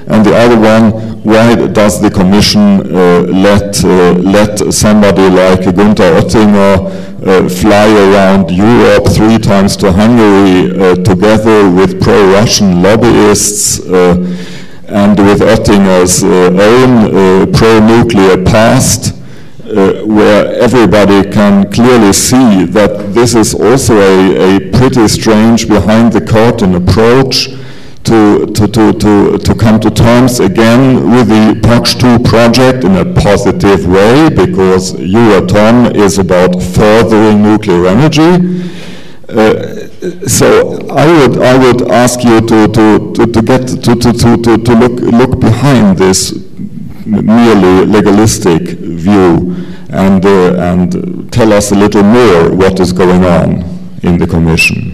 And the other one, why does the Commission uh, let uh, let somebody like Günther Oettinger uh, fly around Europe three times to Hungary uh, together with pro-Russian lobbyists uh, and with Oettinger's uh, own uh, pro-nuclear past, Uh, where everybody can clearly see that this is also a, a pretty strange behind the curtain approach to, to, to, to, to come to terms again with the P O C two project in a positive way, because Euratom is about furthering nuclear energy. Uh, so I would I would ask you to to, to, to get to, to, to, to, to look look behind this merely legalistic view and uh, and tell us a little more what is going on in the Commission.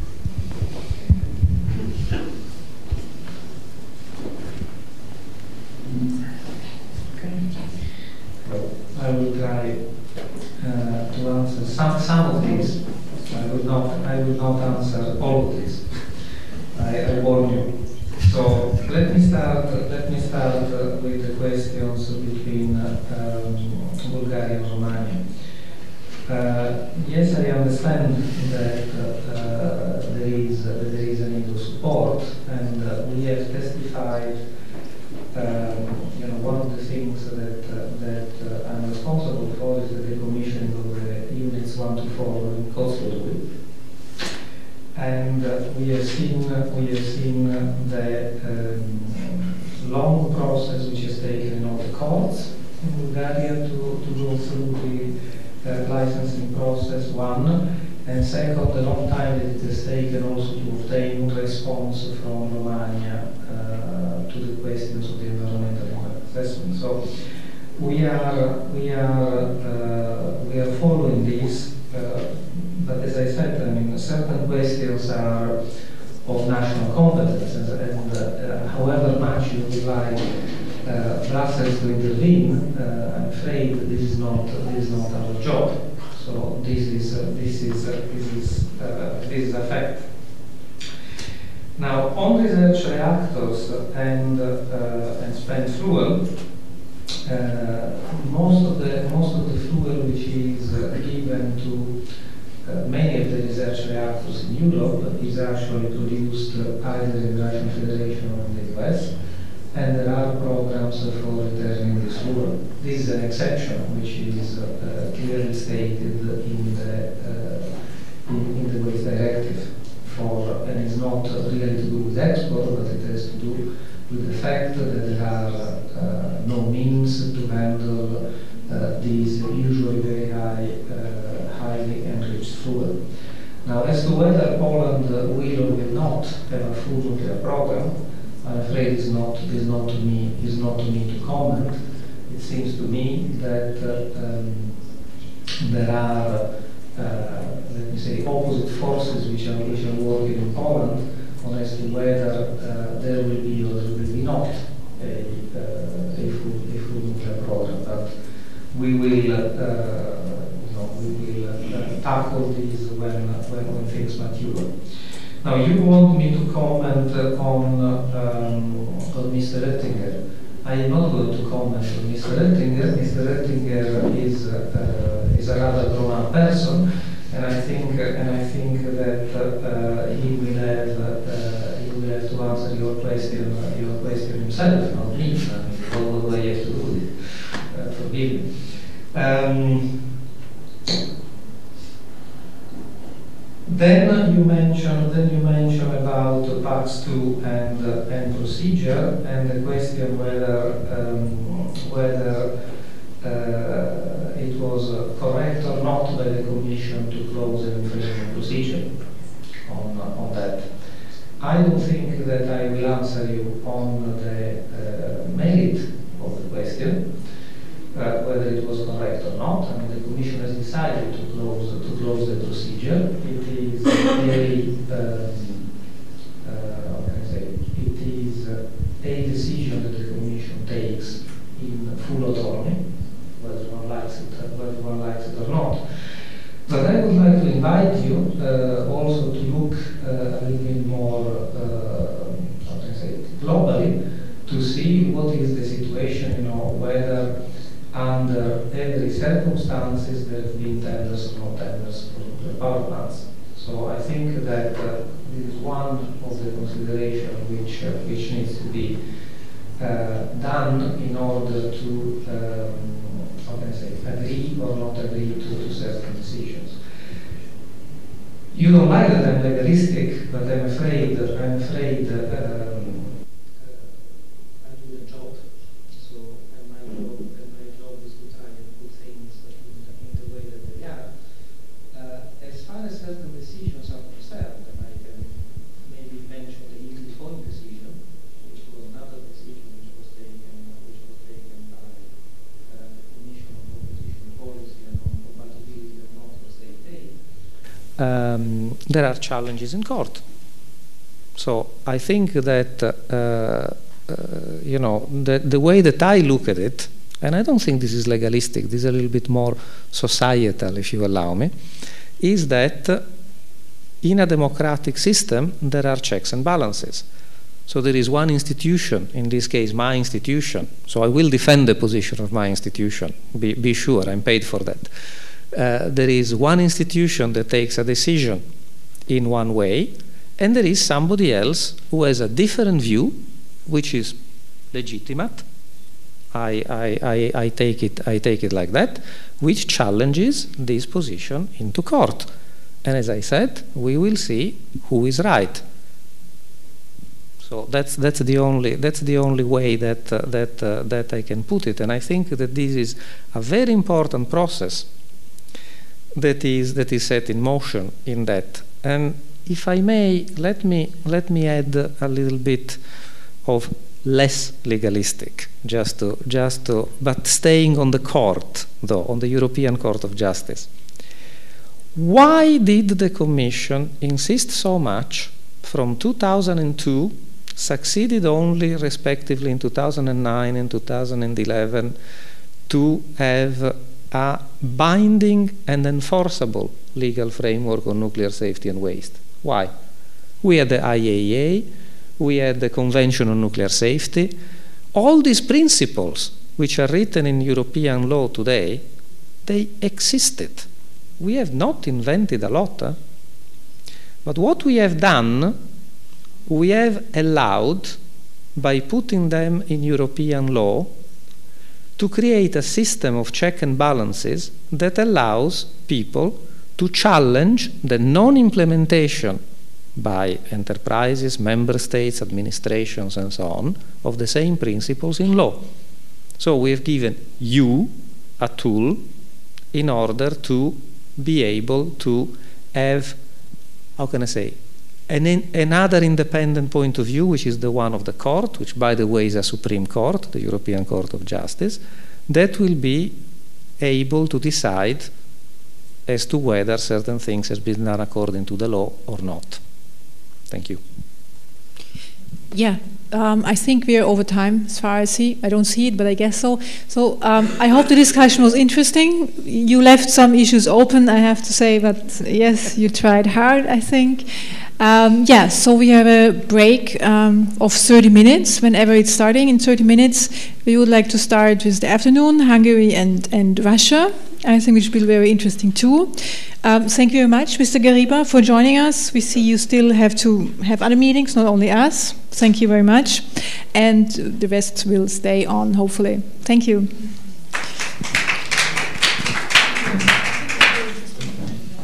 I will try uh, to answer some some of these. I will not I will not answer all of these. I, I warn you. So let me start. Let me start uh, with the questions between uh, um, Bulgaria and Romania. Uh, yes, I understand that uh, there is uh, there is a need of support, and uh, we have testified. Um, you know, one of the things that uh, that uh, I'm responsible for is the decommissioning of the units one to four in Kosovo. And uh, we have seen uh, we have seen uh, the um, long process which has taken in all the courts in Bulgaria to, to go through the uh, licensing process, one, and second, the long time that it has taken also to obtain response from Romania uh, to the questions of the environmental impact assessment. So we are we are uh, we are following this. Uh, But as I said, I mean, certain questions are of national competence, and, and uh, however much you would like uh, Brussels to intervene, uh, I'm afraid this is not this is not our job. So this is uh, this is uh, this is uh, this is a fact. Now, on research reactors and uh, and spent fuel, uh, most of the most of the fuel which is uh, given to Uh, many of the research reactors in Europe is actually produced uh, either in the Russian Federation or in the U S, and there are programs uh, for returning this fuel. This is an exception, which is uh, uh, clearly stated in the uh, in, in the waste directive. For and it's not really to do with export, but it has to do with the fact that there are uh, no means to handle uh, these usually very high. Uh, highly enriched fuel. Now, as to whether Poland uh, will or will not have a full nuclear program, I'm afraid it's not, it's not to me, it's not to me to comment. It seems to me that uh, um, there are, uh, let me say, opposite forces which are, which are working in Poland on as to whether uh, there will be or there will be not a, uh, a, full, a full nuclear program. But we will. Uh, We will uh, tackle these when, when when things mature. Now, you want me to comment uh, on um, on Mister Oettinger. I am not going to comment on Mister Oettinger. Mister Oettinger is uh, is a rather grown-up person, and I think uh, and I think that uh, he will have uh, he will have to answer your question uh, your question himself, not me. I mean, what do I have to do with it? Uh, forgive me. Um, Then you mention, then you mention about P A C two and uh, and procedure, and the question whether um, whether uh, it was uh, correct or not by the Commission to close an infringement procedure on uh, on that. I don't think that I will answer you on the uh, merit of the question. Uh, whether it was correct or not. I mean, the Commission has decided to close to close the procedure. It is very, um, uh, how can I say, it is uh, a decision that the Commission takes in full autonomy, whether one likes it, whether one likes it or not. But I would like to invite you uh, also to look uh, a little bit more, uh, how can I say, globally, to situation, you know, whether under every circumstances there have been tenders or no tenders for the power plants. So I think that uh, this is one of the considerations which uh, which needs to be uh, done in order to um, how can I say agree or not agree to, to certain decisions. You don't like that I'm legalistic, but I'm afraid I'm afraid um, uh, I do the job. So and my job and my job is to try and put things in the, in the way that they are. Uh, as far as certain decisions are concerned, and I can maybe mention the Hinkley Point decision, which was another decision which was taken, which was taken by uh, the Commission on Competition Policy and on Compatibility and Non-State Aid. Um, there are challenges in court. So I think that uh, uh, you know the, the way that I look at it, and I don't think this is legalistic, this is a little bit more societal, if you allow me, is that uh, in a democratic system there are checks and balances. So there is one institution, in this case my institution, so I will defend the position of my institution, be, be sure, I'm paid for that. Uh, there is one institution that takes a decision in one way, and there is somebody else who has a different view, which is legitimate. I, I, I, I take it, I take it like that, which challenges this position into court. And as I said, we will see who is right. So that's that's the only that's the only way that uh, that uh, that I can put it. And I think that this is a very important process that is that is set in motion in that. And if I may, let me let me add a little bit of less legalistic, just to just to but staying on the court though, on the European Court of Justice. Why did the Commission insist so much from two thousand two, succeeded only respectively in two thousand nine and two thousand eleven to have a binding and enforceable legal framework on nuclear safety and waste? Why? We had the I A E A, we had the Convention on Nuclear Safety. All these principles which are written in European law today, they existed. We have not invented a lot. Eh? But what we have done, we have allowed, by putting them in European law, to create a system of check and balances that allows people to challenge the non-implementation by enterprises, member states, administrations, and so on, of the same principles in law. So we have given you a tool in order to be able to have, how can I say, an in, another independent point of view, which is the one of the court, which by the way is a Supreme Court, the European Court of Justice, that will be able to decide as to whether certain things has been done according to the law or not. Thank you. Yeah, um, I think we're over time as far as I see. I don't see it, but I guess so. So um, I hope the discussion was interesting. You left some issues open, I have to say, but yes, you tried hard, I think. Um, yeah, so we have a break um, of thirty minutes, whenever it's starting in thirty minutes. We would like to start with the afternoon, Hungary and, and Russia. I think which will be very interesting too. Um, thank you very much, Mister Gariba, for joining us. We see you still have to have other meetings, not only us. Thank you very much. And the rest will stay on, hopefully. Thank you.